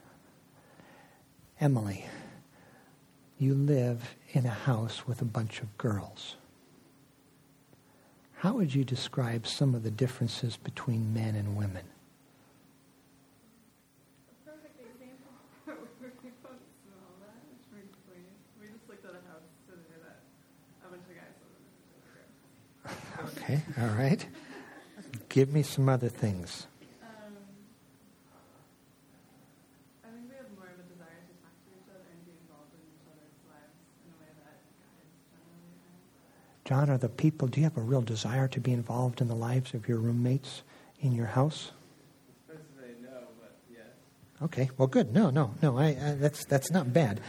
Emily, you live in a house with a bunch of girls. How would you describe some of the differences between men and women? A perfect example. We both smell that. It's pretty funny. We just looked at a house today that a bunch of guys lived in. Okay, all right. Give me some other things. I think we have more of a desire to talk to each other and be involved in each other's lives in a way that guys generally aren't. John, do you have a real desire to be involved in the lives of your roommates in your house? Supposed to say no, but yes. Okay, well, good. No, that's not bad.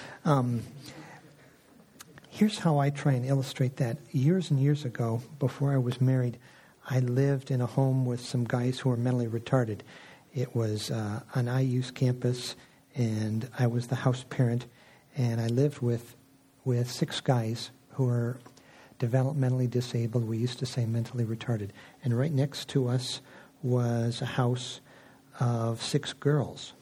Here's how I try and illustrate that. Years and years ago, before I was married, I lived in a home with some guys who were mentally retarded. It was an IU's campus, and I was the house parent, and I lived with 6 guys who were developmentally disabled. We used to say mentally retarded. And right next to us was a house of 6 girls.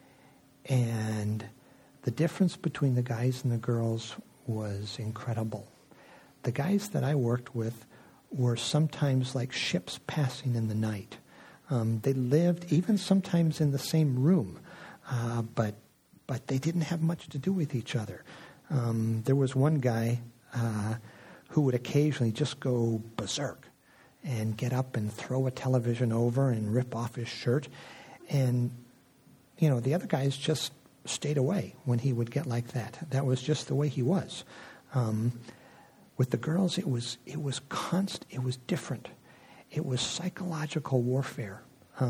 And the difference between the guys and the girls was incredible. The guys that I worked with were sometimes like ships passing in the night. They lived even sometimes in the same room, but they didn't have much to do with each other. There was one guy who would occasionally just go berserk and get up and throw a television over and rip off his shirt. And, the other guys just stayed away when he would get like that. That was just the way he was. With the girls, it was constant. It was different. It was psychological warfare.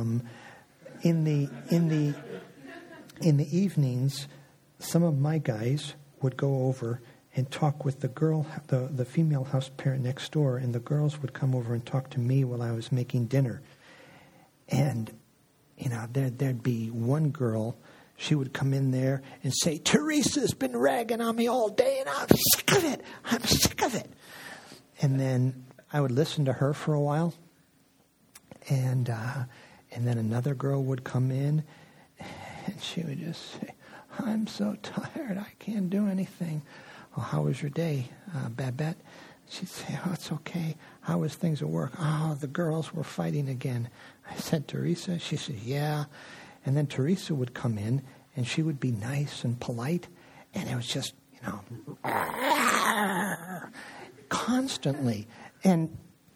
In the evenings, some of my guys would go over and talk with the girl, the female house parent next door, and the girls would come over and talk to me while I was making dinner. And there'd be one girl. She would come in there and say, "Teresa's been ragging on me all day, and I'm sick of it. I'm sick of it." And then I would listen to her for a while, and then another girl would come in, and she would just say, "I'm so tired. I can't do anything." "Oh, how was your day, Babette?" She'd say, "Oh, it's okay. How was things at work?" "Oh, the girls were fighting again." I said, "Teresa?" She said, "Yeah." And then Teresa would come in, and she would be nice and polite, and it was just, constantly. And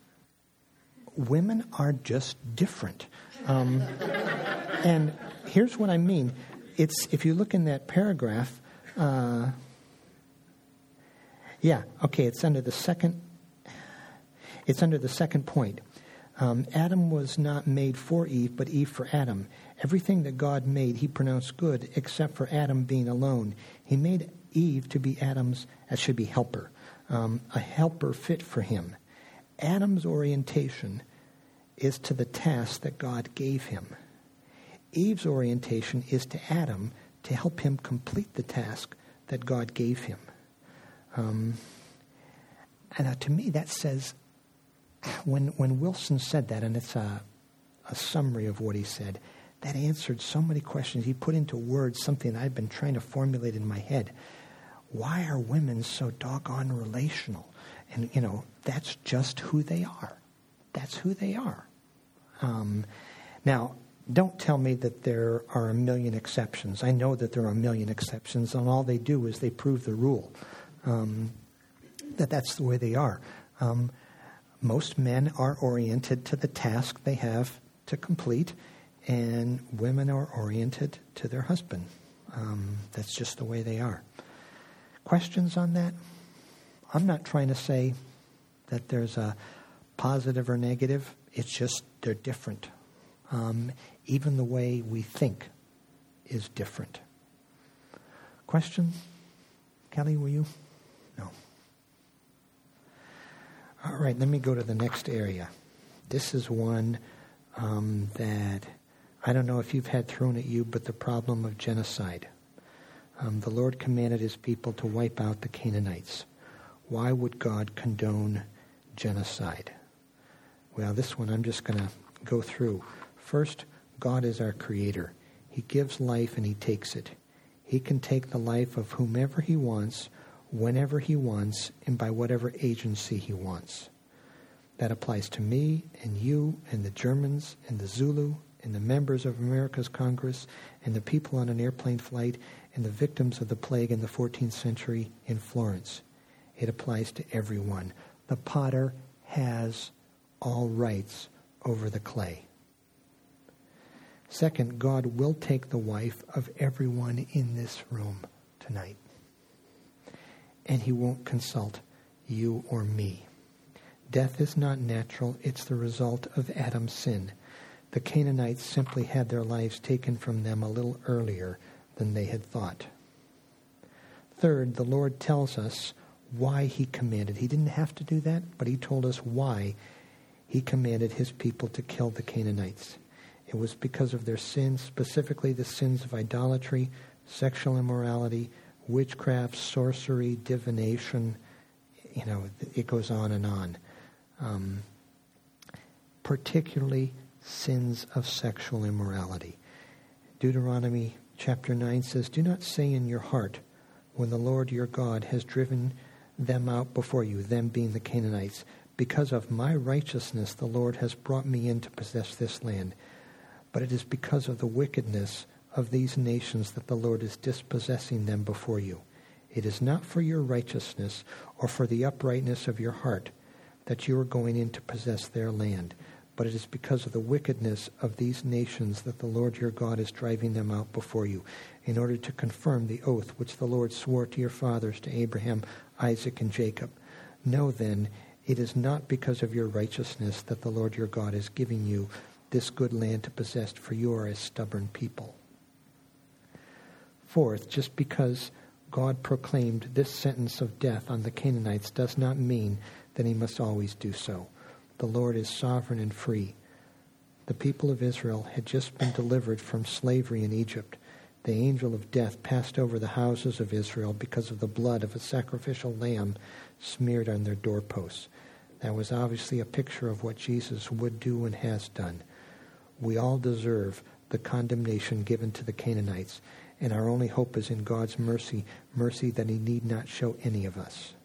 women are just different. And here's what I mean. It's, if you look in that paragraph, it's under the second point. Adam was not made for Eve, but Eve for Adam. Everything that God made, he pronounced good, except for Adam being alone. He made Eve to be Adam's, as should be helper, a helper fit for him. Adam's orientation is to the task that God gave him. Eve's orientation is to Adam to help him complete the task that God gave him. And to me, that says, when Wilson said that, and it's a summary of what he said, that answered so many questions. He put into words something I've been trying to formulate in my head. Why are women so doggone relational? And, that's just who they are. That's who they are. Now, don't tell me that there are a million exceptions. I know that there are a million exceptions, and all they do is they prove the rule. That's the way they are. Most men are oriented to the task they have to complete, and women are oriented to their husband. That's just the way they are. Questions on that? I'm not trying to say that there's a positive or negative. It's just they're different. Even the way we think is different. Question? Kelly, were you? No. All right, let me go to the next area. This is one that I don't know if you've had thrown at you, but the problem of genocide. The Lord commanded his people to wipe out the Canaanites. Why would God condone genocide? Well, this one I'm just going to go through. First, God is our creator. He gives life and he takes it. He can take the life of whomever he wants, whenever he wants, and by whatever agency he wants. That applies to me and you and the Germans and the Zulu and the members of America's Congress and the people on an airplane flight and the victims of the plague in the 14th century in Florence. It applies to everyone. The potter has all rights over the clay. Second, God will take the wife of everyone in this room tonight. And he won't consult you or me. Death is not natural. It's the result of Adam's sin. The Canaanites simply had their lives taken from them a little earlier than they had thought. Third, the Lord tells us why he commanded. He didn't have to do that, but he told us why he commanded his people to kill the Canaanites. It was because of their sins, specifically the sins of idolatry, sexual immorality, witchcraft, sorcery, divination. It goes on and on. Particularly sins of sexual immorality. Deuteronomy chapter 9 says, "Do not say in your heart, when the Lord your God has driven them out before you," them being the Canaanites, "because of my righteousness the Lord has brought me in to possess this land. But it is because of the wickedness of these nations that the Lord is dispossessing them before you. It is not for your righteousness or for the uprightness of your heart that you are going in to possess their land, but it is because of the wickedness of these nations that the Lord your God is driving them out before you, in order to confirm the oath which the Lord swore to your fathers, to Abraham, Isaac, and Jacob. Know then, it is not because of your righteousness that the Lord your God is giving you this good land to possess, for you are a stubborn people." Fourth, just because God proclaimed this sentence of death on the Canaanites does not mean that he must always do so. The Lord is sovereign and free. The people of Israel had just been delivered from slavery in Egypt. The angel of death passed over the houses of Israel because of the blood of a sacrificial lamb smeared on their doorposts. That was obviously a picture of what Jesus would do and has done. We all deserve the condemnation given to the Canaanites, and our only hope is in God's mercy that he need not show any of us.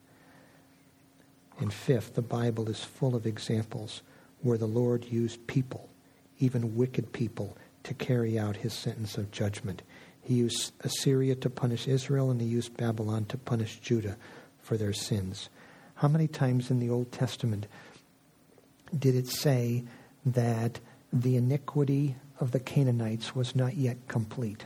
And fifth, the Bible is full of examples where the Lord used people, even wicked people, to carry out his sentence of judgment. He used Assyria to punish Israel, and he used Babylon to punish Judah for their sins. How many times in the Old Testament did it say that the iniquity of the Canaanites was not yet complete?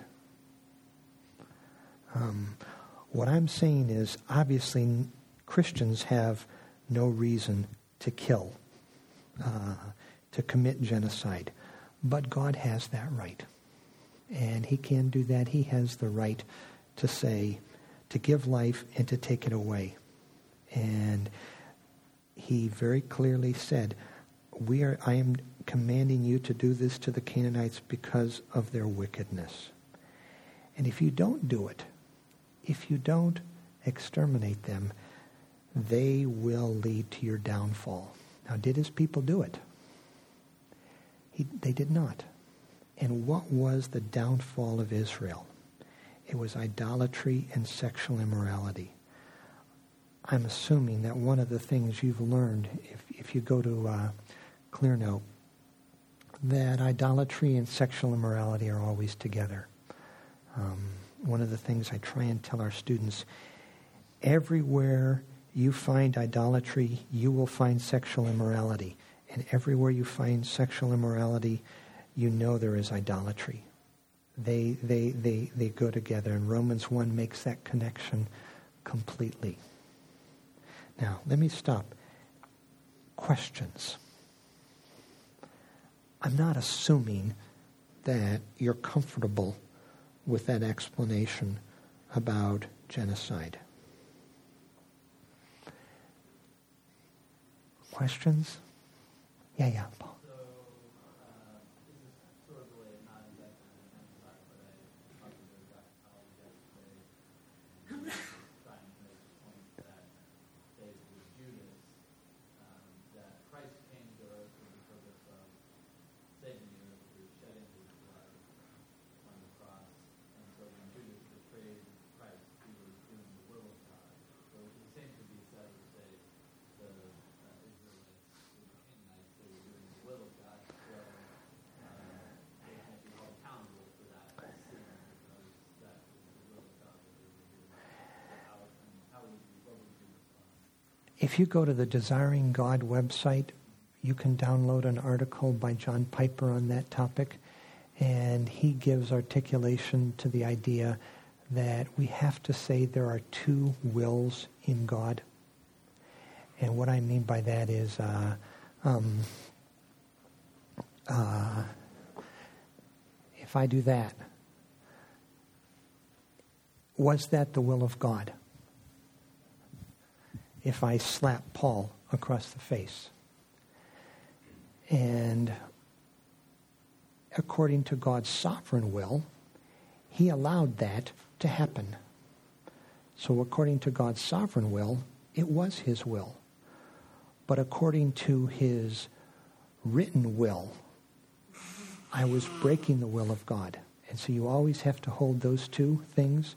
What I'm saying is, obviously, Christians have no reason to kill, to commit genocide. But God has that right. And he can do that. He has the right to say, to give life and to take it away. And he very clearly said, I am commanding you to do this to the Canaanites because of their wickedness. And if you don't do it, if you don't exterminate them, they will lead to your downfall. Now, did his people do it? They did not. And what was the downfall of Israel? It was idolatry and sexual immorality. I'm assuming that one of the things you've learned, if you go to ClearNote, that idolatry and sexual immorality are always together. One of the things I try and tell our students, everywhere you find idolatry, you will find sexual immorality. And everywhere you find sexual immorality, you know there is idolatry. They go together, and Romans 1 makes that connection completely. Now, let me stop. Questions. I'm not assuming that you're comfortable with that explanation about genocide. Questions? Yeah, Paul. So, this is sort of the way, not exactly an emphasize, but I talked to the college yesterday, trying to make the point that it was Judas, that Christ came to earth If you go to the Desiring God website, you can download an article by John Piper on that topic, and he gives articulation to the idea that we have to say there are two wills in God. And what I mean by that is if I do that, was that the will of God? If I slap Paul across the face, and according to God's sovereign will, he allowed that to happen. So according to God's sovereign will, it was his will. But according to his written will, I was breaking the will of God. And so you always have to hold those two things.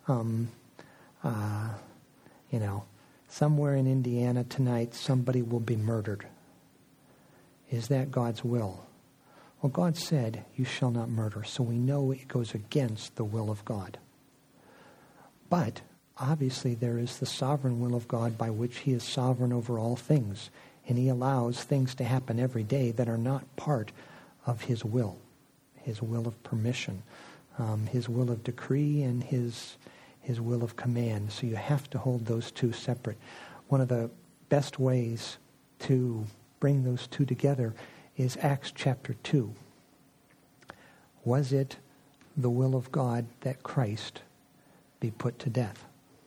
Somewhere in Indiana tonight, somebody will be murdered. Is that God's will? Well, God said, you shall not murder. So we know it goes against the will of God. But obviously there is the sovereign will of God by which he is sovereign over all things. And he allows things to happen every day that are not part of his will of permission, his will of decree, and his will of command. So you have to hold those two separate. One of the best ways to bring those two together is Acts chapter 2. Was it the will of God that Christ be put to death?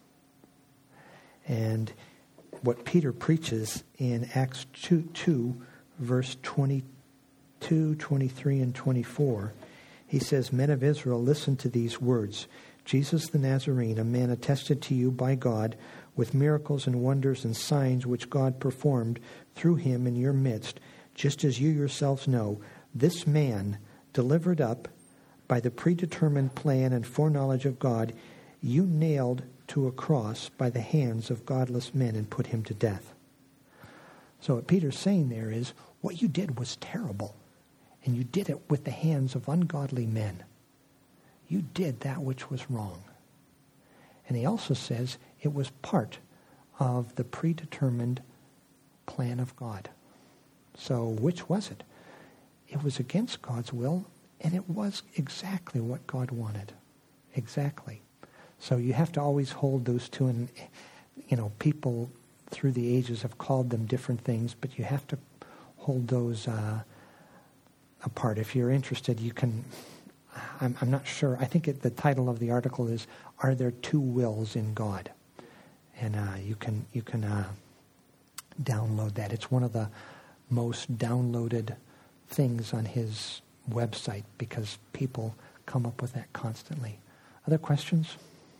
And what Peter preaches in Acts 2 verse 22, 23, and 24, he says, Men of Israel, listen to these words. Jesus the Nazarene, a man attested to you by God with miracles and wonders and signs which God performed through him in your midst, just as you yourselves know, this man, delivered up by the predetermined plan and foreknowledge of God, you nailed to a cross by the hands of godless men and put him to death. So what Peter's saying there is, what you did was terrible, and you did it with the hands of ungodly men. You did that which was wrong. And he also says it was part of the predetermined plan of God. So which was it? It was against God's will, and it was exactly what God wanted. Exactly. So you have to always hold those two, and people through the ages have called them different things, but you have to hold those apart. If you're interested, you can. I'm not sure. I think the title of the article is "Are There Two Wills in God?" And you can download that. It's one of the most downloaded things on his website because people come up with that constantly. Other questions?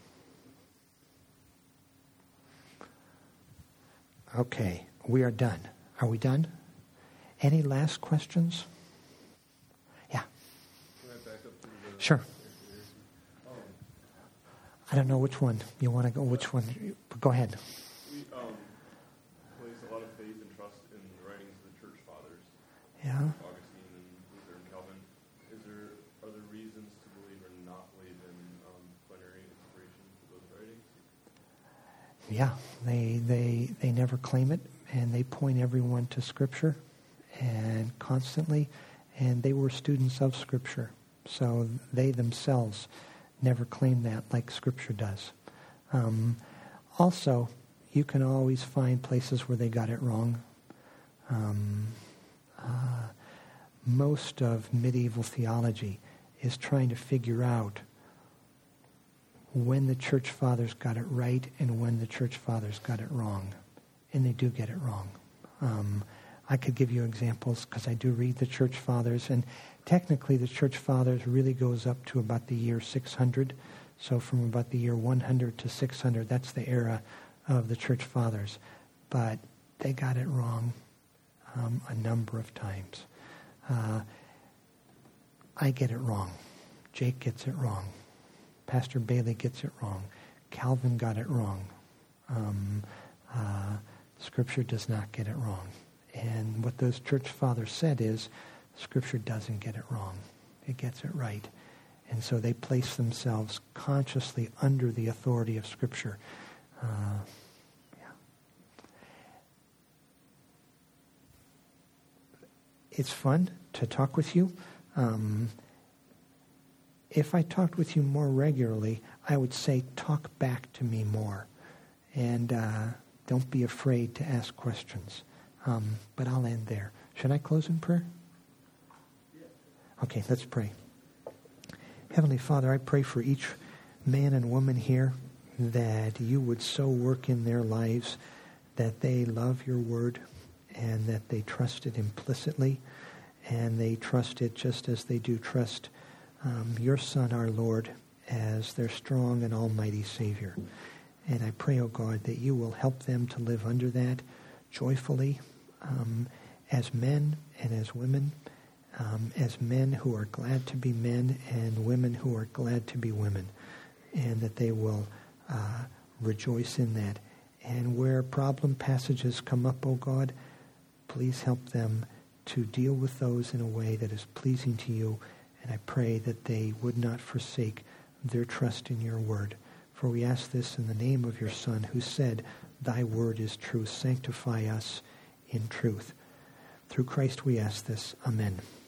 Okay, we are done. Are we done? Any last questions? Yeah. Can I back up to the... Sure. I don't know which one. You want to go? Which one? Go ahead. We place a lot of faith and trust in the writings of the church fathers. Yeah. Augustine and Luther and Calvin. Are there reasons to believe or not believe in plenary inspiration for those writings? Yeah, they never claim it, and they point everyone to Scripture, and constantly, and they were students of Scripture, so they themselves never claim that like Scripture does. Also, you can always find places where they got it wrong. Most of medieval theology is trying to figure out when the church fathers got it right and when the church fathers got it wrong. And they do get it wrong. I could give you examples because I do read the church fathers, and technically the church fathers really goes up to about the year 600. So from about the year 100 to 600, that's the era of the church fathers. But they got it wrong a number of times. I get it wrong. Jake gets it wrong. Pastor Bailey gets it wrong. Calvin got it wrong. Scripture does not get it wrong. And what those church fathers said is, Scripture doesn't get it wrong. It gets it right. And so they place themselves consciously under the authority of Scripture. it's fun to talk with you. If I talked with you more regularly, I would say talk back to me more. And don't be afraid to ask questions. But I'll end there. Should I close in prayer? Okay, let's pray. Heavenly Father, I pray for each man and woman here that you would so work in their lives that they love your word and that they trust it implicitly and they trust it just as they do trust your Son, our Lord, as their strong and almighty Savior. And I pray, O God, that you will help them to live under that joyfully as men and as women, as men who are glad to be men and women who are glad to be women, and that they will rejoice in that. And where problem passages come up, O God, please help them to deal with those in a way that is pleasing to you. And I pray that they would not forsake their trust in your word. For we ask this in the name of your Son, who said, thy word is true. Sanctify us in truth. Through Christ we ask this. Amen.